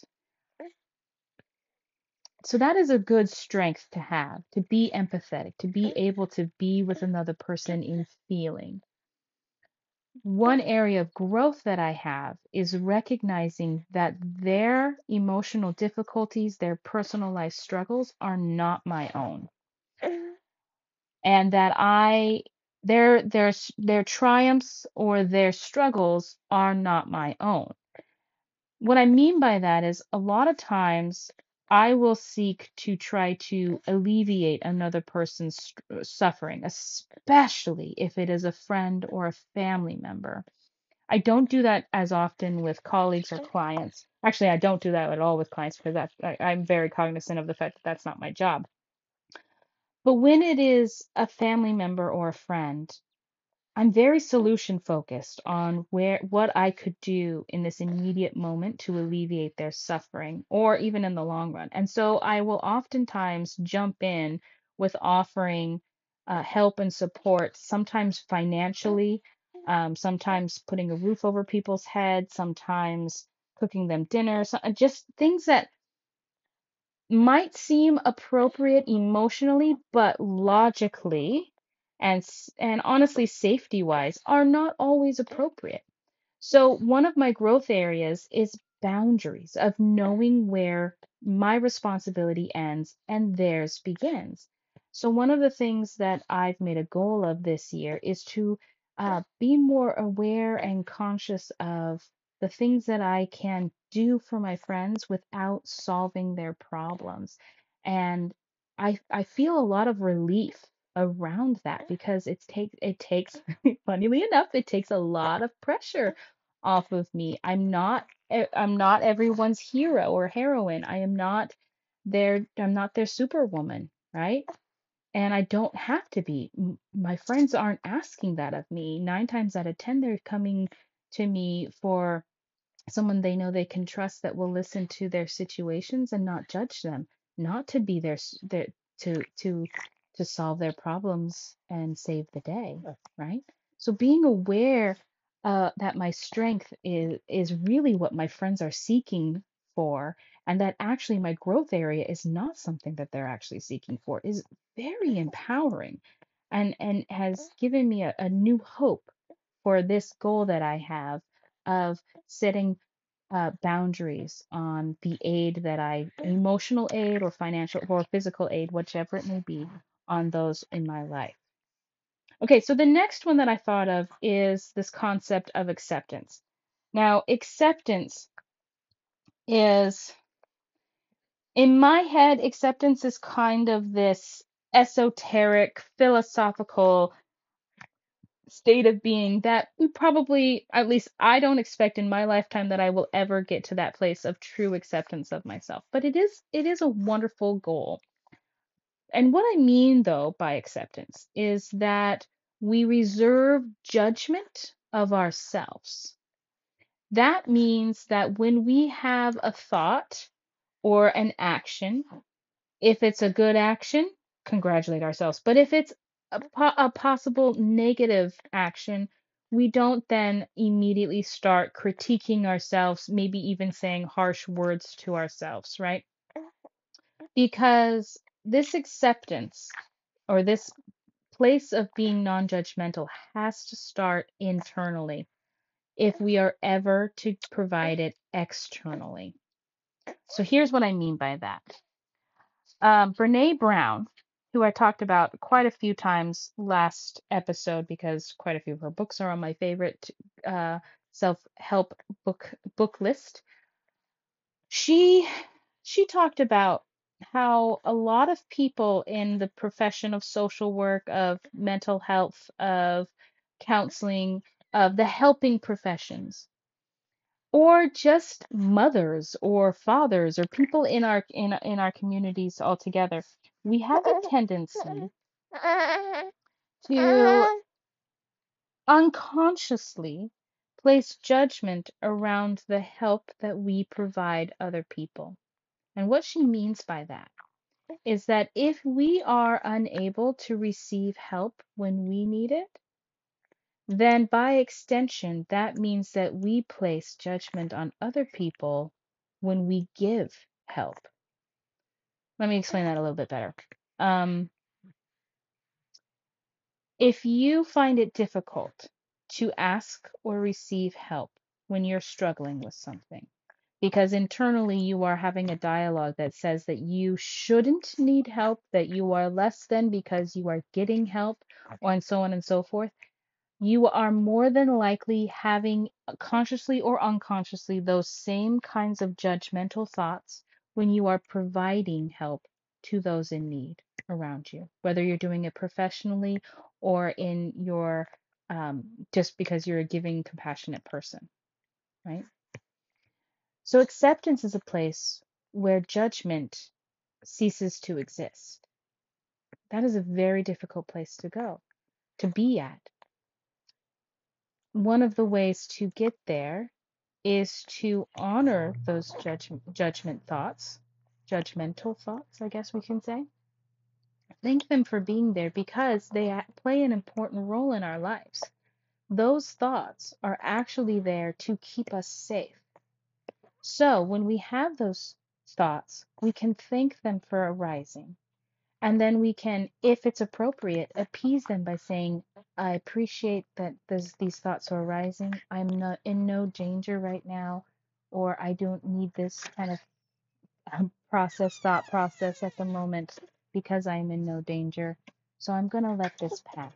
So that is a good strength to have, to be empathetic, to be able to be with another person in feeling. One area of growth that I have is recognizing that their emotional difficulties, their personal life struggles are not my own. And that their triumphs or their struggles are not my own. What I mean by that is a lot of times I will seek to try to alleviate another person's suffering, especially if it is a friend or a family member. I don't do that as often with colleagues or clients. Actually, I don't do that at all with clients because I'm very cognizant of the fact that that's not my job. But when it is a family member or a friend, I'm very solution focused on what I could do in this immediate moment to alleviate their suffering or even in the long run. And so I will oftentimes jump in with offering help and support, sometimes financially, sometimes putting a roof over people's heads, sometimes cooking them dinner, just things that might seem appropriate emotionally, but logically and honestly safety wise are not always appropriate. So, one of my growth areas is boundaries of knowing where my responsibility ends and theirs begins. So, one of the things that I've made a goal of this year is to be more aware and conscious of the things that I can do for my friends without solving their problems. And I feel a lot of relief around that because it takes funnily enough, it takes a lot of pressure off of me. I'm not everyone's hero or heroine. I'm not their superwoman, right? And I don't have to be. My friends aren't asking that of me. 9 times out of 10 they're coming to me for someone they know they can trust that will listen to their situations and not judge them, not to be their to solve their problems and save the day, right? So being aware that my strength is really what my friends are seeking for, and that actually my growth area is not something that they're actually seeking for, is very empowering, and has given me a new hope for this goal that I have of setting boundaries on the aid that emotional aid or financial or physical aid, whichever it may be, on those in my life. Okay, so the next one that I thought of is this concept of acceptance. Now, acceptance is, in my head, acceptance is kind of this esoteric, philosophical state of being that we probably, at least I don't expect in my lifetime that I will ever get to that place of true acceptance of myself. But it is a wonderful goal. And what I mean though by acceptance is that we reserve judgment of ourselves. That means that when we have a thought or an action, if it's a good action, congratulate ourselves. But if it's a possible negative action, we don't then immediately start critiquing ourselves, maybe even saying harsh words to ourselves, right? Because this acceptance or this place of being non judgmental has to start internally if we are ever to provide it externally. So here's what I mean by that. Brene Brown, who I talked about quite a few times last episode because quite a few of her books are on my favorite self-help book list. She talked about how a lot of people in the profession of social work, of mental health, of counseling, of the helping professions, or just mothers or fathers or people in our communities altogether, we have a tendency to unconsciously place judgment around the help that we provide other people. And what she means by that is that if we are unable to receive help when we need it, then by extension, that means that we place judgment on other people when we give help. Let me explain that a little bit better. Um, if you find it difficult to ask or receive help when you're struggling with something, because internally you are having a dialogue that says that you shouldn't need help, that you are less than because you are getting help, and so on and so forth, you are more than likely having, consciously or unconsciously, those same kinds of judgmental thoughts when you are providing help to those in need around you, whether you're doing it professionally or in your just because you're a giving, compassionate person, right? So acceptance is a place where judgment ceases to exist. That is a very difficult place to go, to be at. one of the ways to get there is to honor those judgmental thoughts, I guess we can say. Thank them for being there because they play an important role in our lives. Those thoughts are actually there to keep us safe. So when we have those thoughts, we can thank them for arising. And then we can, if it's appropriate, appease them by saying, I appreciate that these thoughts are arising. I'm not in no danger right now, or I don't need this kind of thought process at the moment because I'm in no danger. So I'm going to let this pass.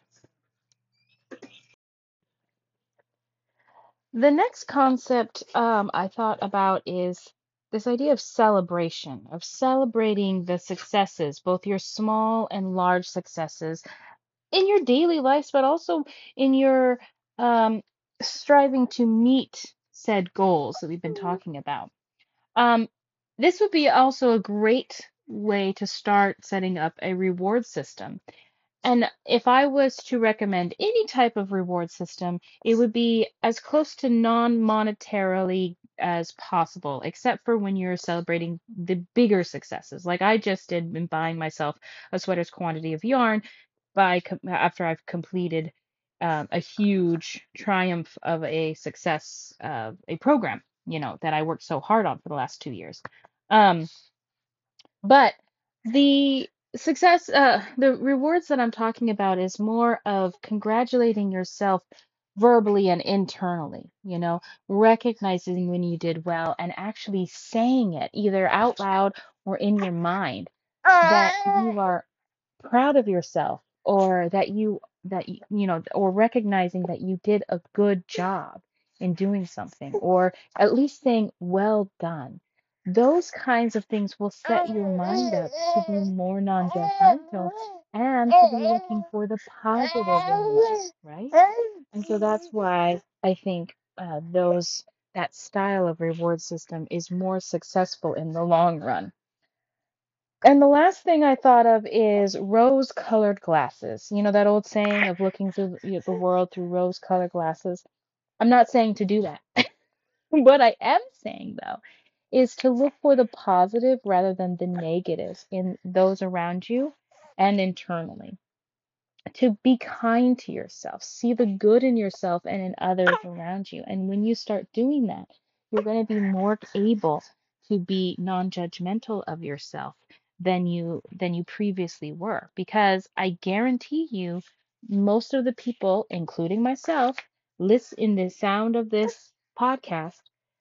The next concept I thought about is this idea of celebration, of celebrating the successes, both your small and large successes in your daily lives, but also in your um, striving to meet said goals that we've been talking about. Um, this would be also a great way to start setting up a reward system. And if I was to recommend any type of reward system, it would be as close to non-monetarily as possible, except for when you're celebrating the bigger successes, like I just did in buying myself a sweater's quantity of yarn after I've completed a huge triumph of a success of a program, that I worked so hard on for the last 2 years. Um, but the the rewards that I'm talking about is more of congratulating yourself verbally and internally, recognizing when you did well and actually saying it either out loud or in your mind that you are proud of yourself, or or recognizing that you did a good job in doing something, or at least saying well done. Those kinds of things will set your mind up to be more non-judgmental and to be looking for the positive in life, right? And so that's why I think that style of reward system is more successful in the long run. And the last thing I thought of is rose-colored glasses. You know that old saying of looking through the world through rose-colored glasses? I'm not saying to do that. What I am saying, though, is to look for the positive rather than the negative in those around you and internally. To be kind to yourself, see the good in yourself and in others around you. And when you start doing that, you're going to be more able to be non-judgmental of yourself than you previously were. Because I guarantee you, most of the people, including myself, listen in the sound of this podcast,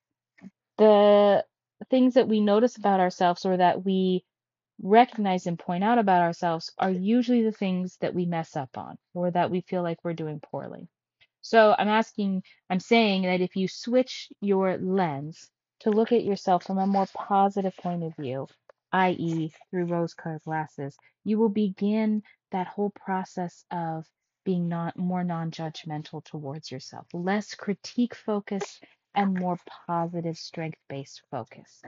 the things that we notice about ourselves or that we recognize and point out about ourselves are usually the things that we mess up on or that we feel like we're doing poorly. So I'm saying that if you switch your lens to look at yourself from a more positive point of view, i.e., through rose-colored glasses, you will begin that whole process of being not more non-judgmental towards yourself, less critique focused and more positive strength-based focus.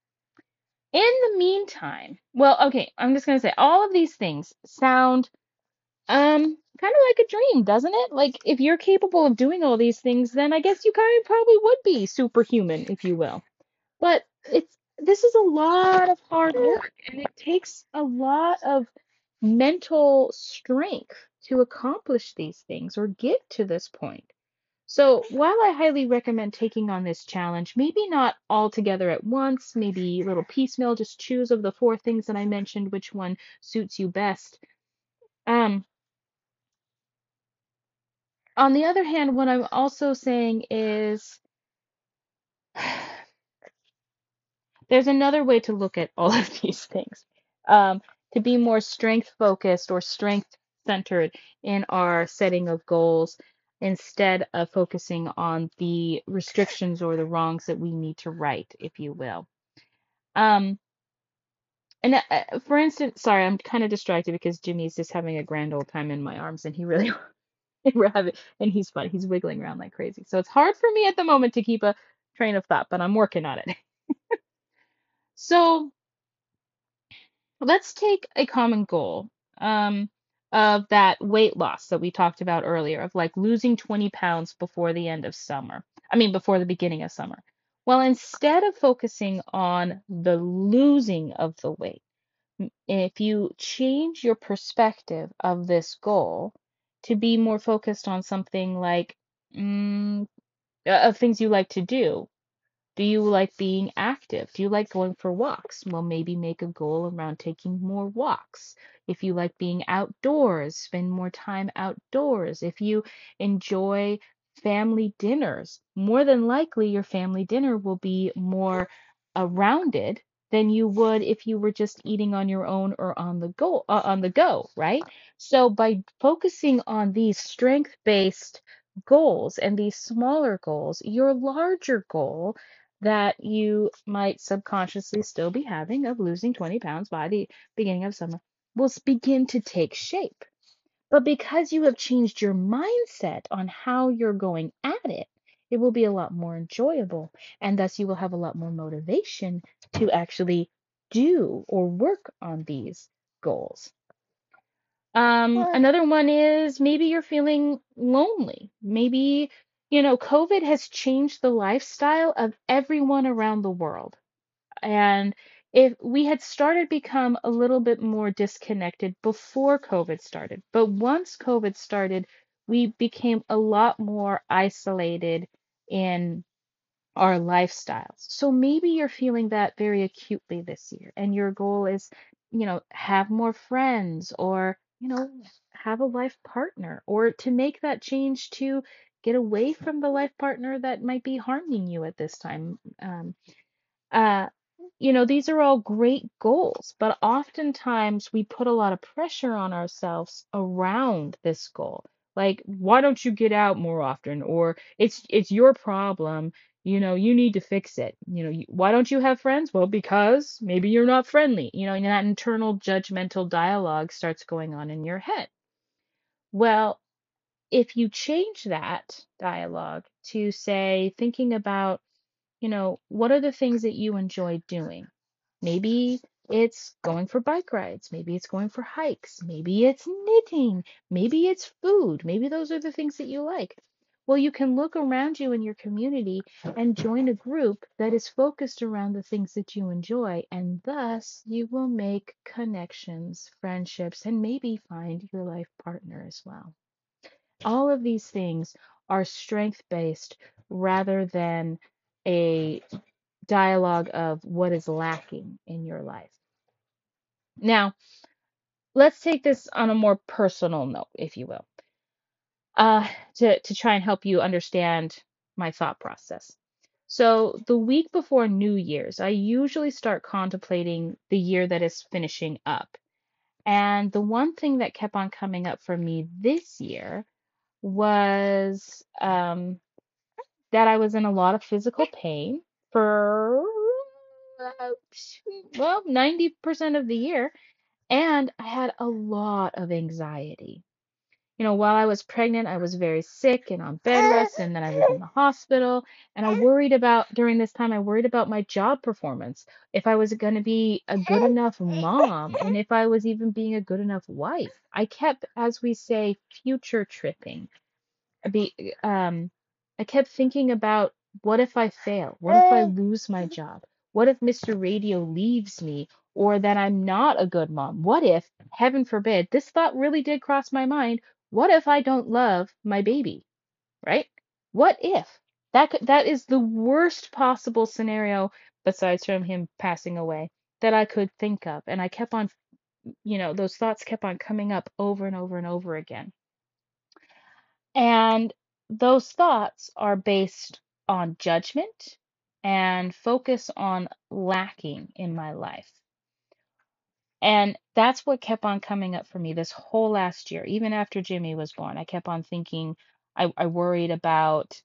In the meantime, well, okay, I'm just gonna say all of these things sound kind of like a dream, doesn't it? Like if you're capable of doing all these things, then I guess you kind of probably would be superhuman, if you will. But this is a lot of hard work and it takes a lot of mental strength to accomplish these things or get to this point. So while I highly recommend taking on this challenge, maybe not all together at once, maybe a little piecemeal, just choose of the 4 things that I mentioned which one suits you best. Um, on the other hand, what I'm also saying is there's another way to look at all of these things. Um, to be more strength focused or strength centered in our setting of goals instead of focusing on the restrictions or the wrongs that we need to right, if you will. Um, and for instance, sorry, I'm kind of distracted because Jimmy's just having a grand old time in my arms, and he really we're having, and he's fun. He's wiggling around like crazy. So it's hard for me at the moment to keep a train of thought, but I'm working on it. So let's take a common goal. Um, of that weight loss that we talked about earlier, of like losing 20 pounds before the end of summer. I mean, before the beginning of summer. Well, instead of focusing on the losing of the weight, if you change your perspective of this goal to be more focused on something like mm, of things you like to do, do you like being active? Do you like going for walks? Well, maybe make a goal around taking more walks. If you like being outdoors, spend more time outdoors. If you enjoy family dinners, more than likely your family dinner will be more rounded than you would if you were just eating on your own or on the go, right? So by focusing on these strength-based goals and these smaller goals, your larger goal that you might subconsciously still be having of losing 20 pounds by the beginning of summer will begin to take shape. But because you have changed your mindset on how you're going at it, it will be a lot more enjoyable. And thus, you will have a lot more motivation to actually do or work on these goals. Another one is maybe you're feeling lonely. Maybe, COVID has changed the lifestyle of everyone around the world. And if we had started become a little bit more disconnected before COVID started, but once COVID started, we became a lot more isolated in our lifestyles. So maybe you're feeling that very acutely this year, and your goal is, have more friends or, have a life partner, or to make that change to get away from the life partner that might be harming you at this time. Uh, these are all great goals, but oftentimes we put a lot of pressure on ourselves around this goal. Like, why don't you get out more often? Or it's your problem, you need to fix it. Why don't you have friends? Well, because maybe you're not friendly. And that internal judgmental dialogue starts going on in your head. Well, if you change that dialogue to say, thinking about what are the things that you enjoy doing? Maybe it's going for bike rides. Maybe it's going for hikes. Maybe it's knitting. Maybe it's food. Maybe those are the things that you like. Well, you can look around you in your community and join a group that is focused around the things that you enjoy, and thus you will make connections, friendships, and maybe find your life partner as well. All of these things are strength based rather than a dialogue of what is lacking in your life. Now, let's take this on a more personal note, if you will, to try and help you understand my thought process. So, the week before New Year's, I usually start contemplating the year that is finishing up. And the one thing that kept on coming up for me this year was that I was in a lot of physical pain for, well, 90% of the year. And I had a lot of anxiety. While I was pregnant, I was very sick and on bed rest, and then I was in the hospital. And during this time, I worried about my job performance, if I was going to be a good enough mom, and if I was even being a good enough wife. I kept, as we say, future tripping. Be I kept thinking about, what if I fail? What if I lose my job? What if Mr. Radio leaves me, or that I'm not a good mom? What if, heaven forbid, this thought really did cross my mind, what if I don't love my baby, right? What if? That is the worst possible scenario besides from him passing away that I could think of. And I kept on, those thoughts kept on coming up over and over and over again. And those thoughts are based on judgment and focus on lacking in my life. And that's what kept on coming up for me this whole last year. Even after Jimmy was born, I kept on thinking, I worried about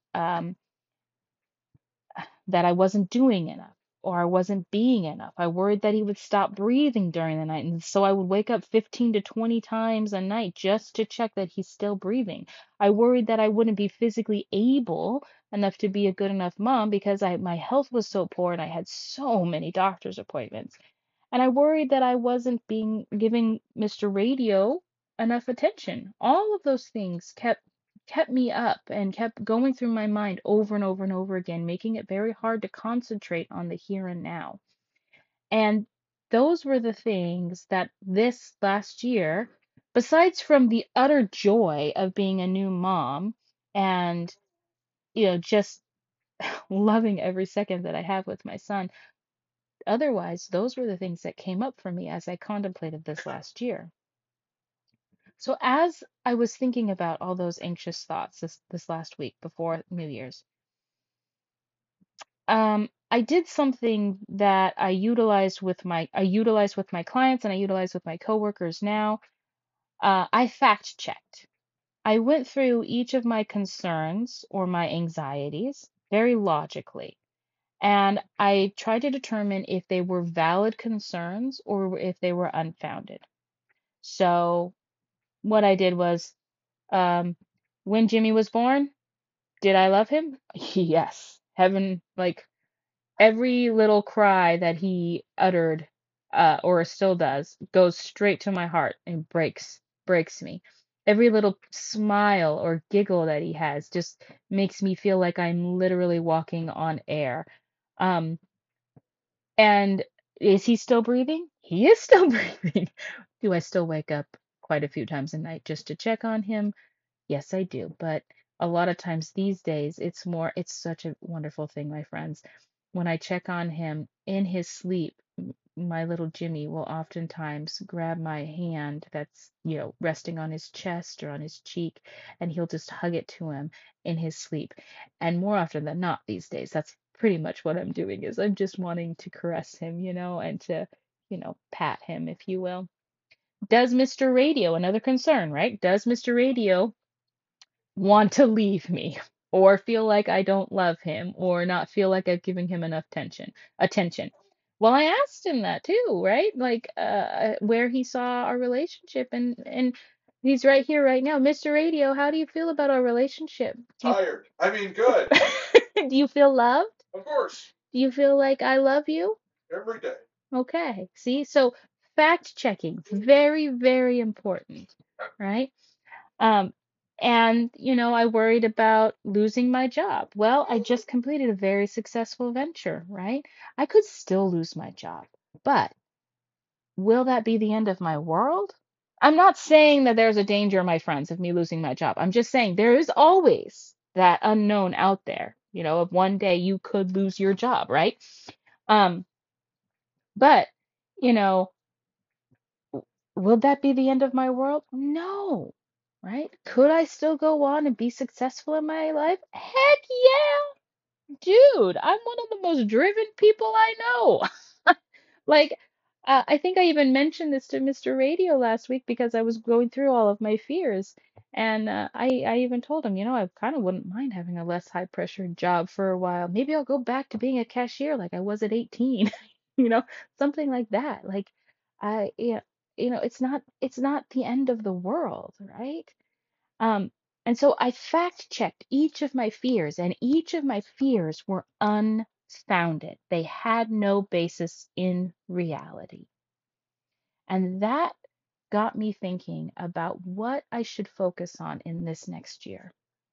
that I wasn't doing enough or I wasn't being enough. I worried that he would stop breathing during the night. And so I would wake up 15 to 20 times a night just to check that he's still breathing. I worried that I wouldn't be physically able enough to be a good enough mom because my health was so poor and I had so many doctor's appointments. And I worried that I wasn't being giving Mr. Radio enough attention. All of those things kept me up and kept going through my mind over and over and over again, making it very hard to concentrate on the here and now. And those were the things that this last year, besides from the utter joy of being a new mom and, just loving every second that I have with my son, otherwise, those were the things that came up for me as I contemplated this last year. So as I was thinking about all those anxious thoughts this last week before New Year's, I did something that I utilize with my clients and I utilize with my coworkers now. I fact checked. I went through each of my concerns or my anxieties very logically, and I tried to determine if they were valid concerns or if they were unfounded. So what I did was, um, when Jimmy was born, did I love him? Yes. Heaven, like every little cry that he uttered, or still does, goes straight to my heart and breaks me. Every little smile or giggle that he has just makes me feel like I'm literally walking on air. Um, and is he still breathing? He is still breathing. Do I still wake up quite a few times a night just to check on him? Yes, I do. But a lot of times these days, it's such a wonderful thing, my friends. When I check on him in his sleep, my little Jimmy will oftentimes grab my hand that's, resting on his chest or on his cheek, and he'll just hug it to him in his sleep. And more often than not these days, that's pretty much what I'm doing is I'm just wanting to caress him, and to, pat him, if you will. Does Mr. Radio, another concern, right? Does Mr. Radio want to leave me or feel like I don't love him or not feel like I've given him enough attention? Well, I asked him that too, right? Like where he saw our relationship, and he's right here right now. Mr. Radio, how do you feel about our relationship? Tired. I mean, good. Do you feel loved? Of course. Do you feel like I love you? Every day. Okay. See? So fact checking, very, very important, right? Um, and, I worried about losing my job. Well, I just completed a very successful venture, right? I could still lose my job, but will that be the end of my world? I'm not saying that there's a danger, my friends, of me losing my job. I'm just saying there is always that unknown out there, of one day you could lose your job, right? Um, but, you know, will that be the end of my world? No, right? Could I still go on and be successful in my life? Heck yeah, dude. I'm one of the most driven people I know. Like, I think I even mentioned this to Mr. Radio last week because I was going through all of my fears. And I even told him, I kind of wouldn't mind having a less high pressure job for a while. Maybe I'll go back to being a cashier like I was at 18, you know, something like that. Like, yeah, it's not the end of the world, right? Um, and so I fact checked each of my fears, and each of my fears were unfounded. They had no basis in reality. And that got me thinking about what I should focus on in this next year.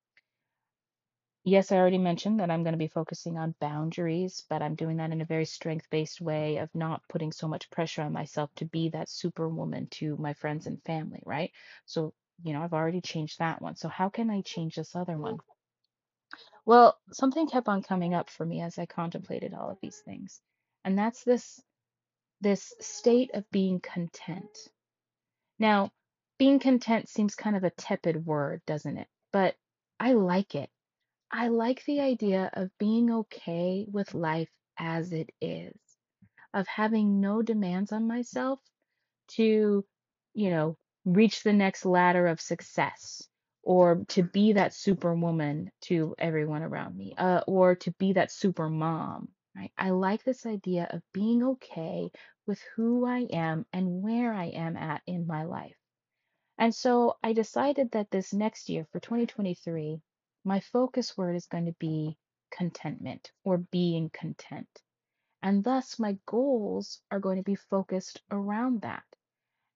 Yes, I already mentioned that I'm going to be focusing on boundaries, but I'm doing that in a very strength-based way of not putting so much pressure on myself to be that superwoman to my friends and family, right? So, I've already changed that one. So how can I change this other one? Well, something kept on coming up for me as I contemplated all of these things, and that's this state of being content. Now, being content seems kind of a tepid word, doesn't it? But I like it. I like the idea of being okay with life as it is, of having no demands on myself to, you know, reach the next ladder of success or to be that superwoman to everyone around me, or to be that super mom, right? I like this idea of being okay with who I am and where I am at in my life. And so I decided that this next year for 2023, my focus word is going to be contentment or being content. And thus my goals are going to be focused around that.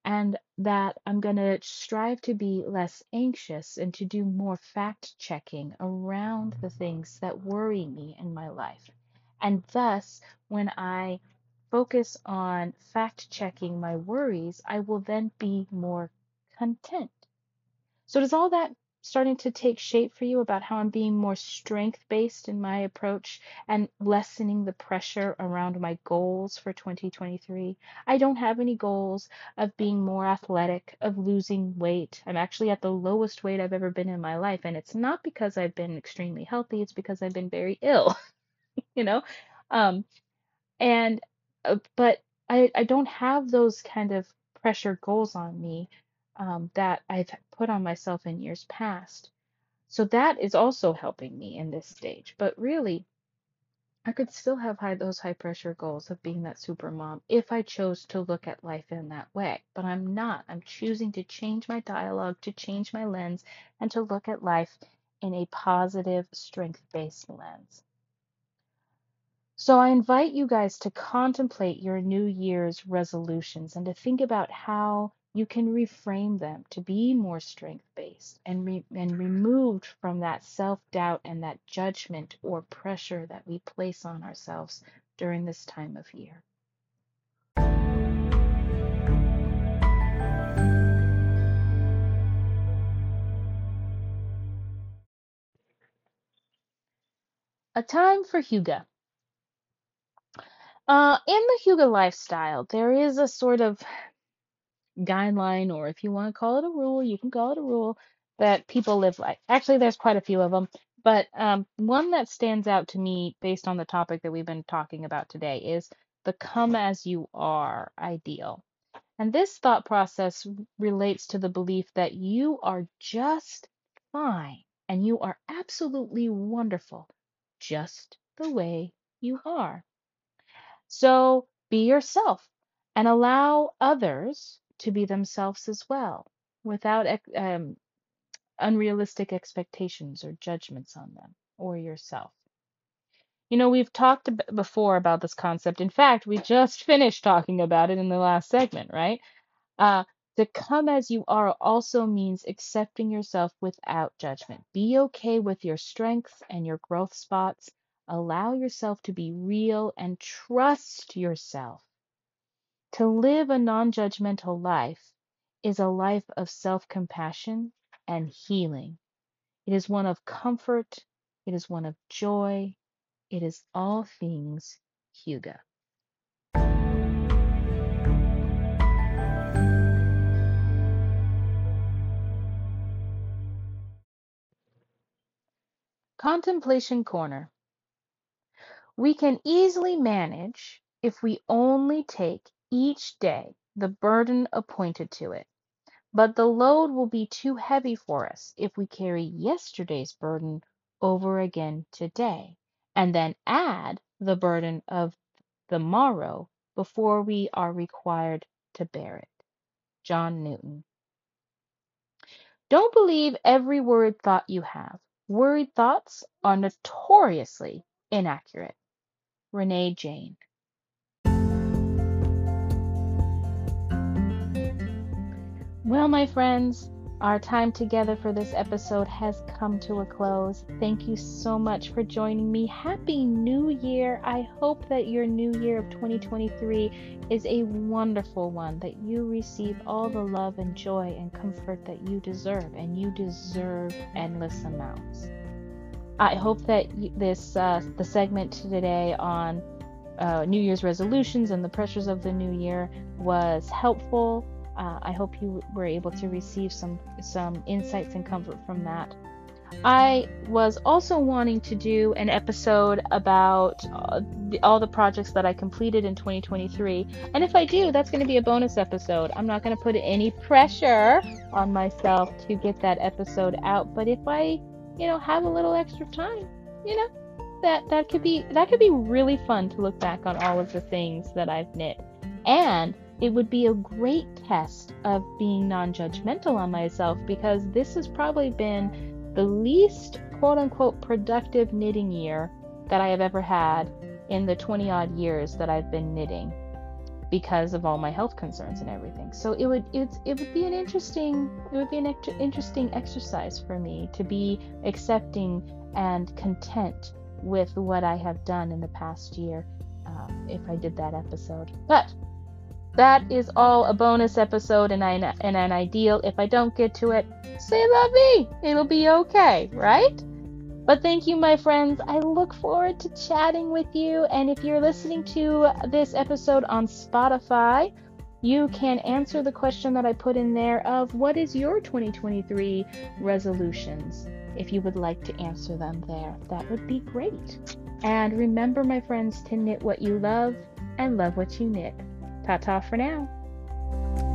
and that I'm going to strive to be less anxious and to do more fact checking around the things that worry me in my life. And thus, when I focus on fact checking my worries, I will then be more content. So, does all that starting to take shape for you about how I'm being more strength based in my approach and lessening the pressure around my goals for 2023? I don't have any goals of being more athletic, of losing weight. I'm actually at the lowest weight I've ever been in my life. And it's not because I've been extremely healthy, it's because I've been very ill, you know? Um, and but I don't have those kind of pressure goals on me that I've put on myself in years past. So that is also helping me in this stage. But really, I could still have those high pressure goals of being that super mom if I chose to look at life in that way. But I'm not. I'm choosing to change my dialogue, to change my lens, and to look at life in a positive, strength-based lens. So I invite you guys to contemplate your New Year's resolutions and to think about how you can reframe them to be more strength-based and removed from that self-doubt and that judgment or pressure that we place on ourselves during this time of year. A time for Hygge. In the Hygge lifestyle, there is a sort of guideline, or if you want to call it a rule, you can call it a rule, that people live like. Actually, there's quite a few of them, but one that stands out to me based on the topic that we've been talking about today is the come as you are ideal. And this thought process relates to the belief that you are just fine and you are absolutely wonderful just the way you are. So be yourself and allow others to be themselves as well without unrealistic expectations or judgments on them or yourself. You know, we've talked before about this concept. In fact, we just finished talking about it in the last segment, right? Uh, to come as you are also means accepting yourself without judgment. Be okay with your strengths and your growth spots. Allow yourself to be real and trust yourself. To live a non judgmental life is a life of self compassion and healing. It is one of comfort, it is one of joy, it is all things Hygge. Contemplation Corner. We can easily manage if we only take each day the burden appointed to it. But the load will be too heavy for us if we carry yesterday's burden over again today, and then add the burden of the morrow before we are required to bear it. John Newton. Don't believe every worried thought you have. Worried thoughts are notoriously inaccurate. Renee Jain. Well, my friends, our time together for this episode has come to a close. Thank you so much for joining me. Happy New Year. I hope that your new year of 2023 is a wonderful one, that you receive all the love and joy and comfort that you deserve, and you deserve endless amounts. I hope that the segment today on New Year's resolutions and the pressures of the new year was helpful. I hope you were able to receive some insights and comfort from that. I was also wanting to do an episode about all the projects that I completed in 2023. And if I do, that's going to be a bonus episode. I'm not going to put any pressure on myself to get that episode out. But if I, have a little extra time, that could be really fun to look back on all of the things that I've knit. And it would be a great test of being non-judgmental on myself, because this has probably been the least quote-unquote productive knitting year that I have ever had in the 20 odd years that I've been knitting, because of all my health concerns and everything. So it would be an interesting exercise for me to be accepting and content with what I have done in the past year, if I did that episode. But that is all a bonus episode and an ideal. If I don't get to it, say la vie. It'll be okay, right? But thank you, my friends. I look forward to chatting with you. And if you're listening to this episode on Spotify, you can answer the question that I put in there of what is your 2023 resolutions? If you would like to answer them there, that would be great. And remember, my friends, to knit what you love and love what you knit. Ta-ta for now.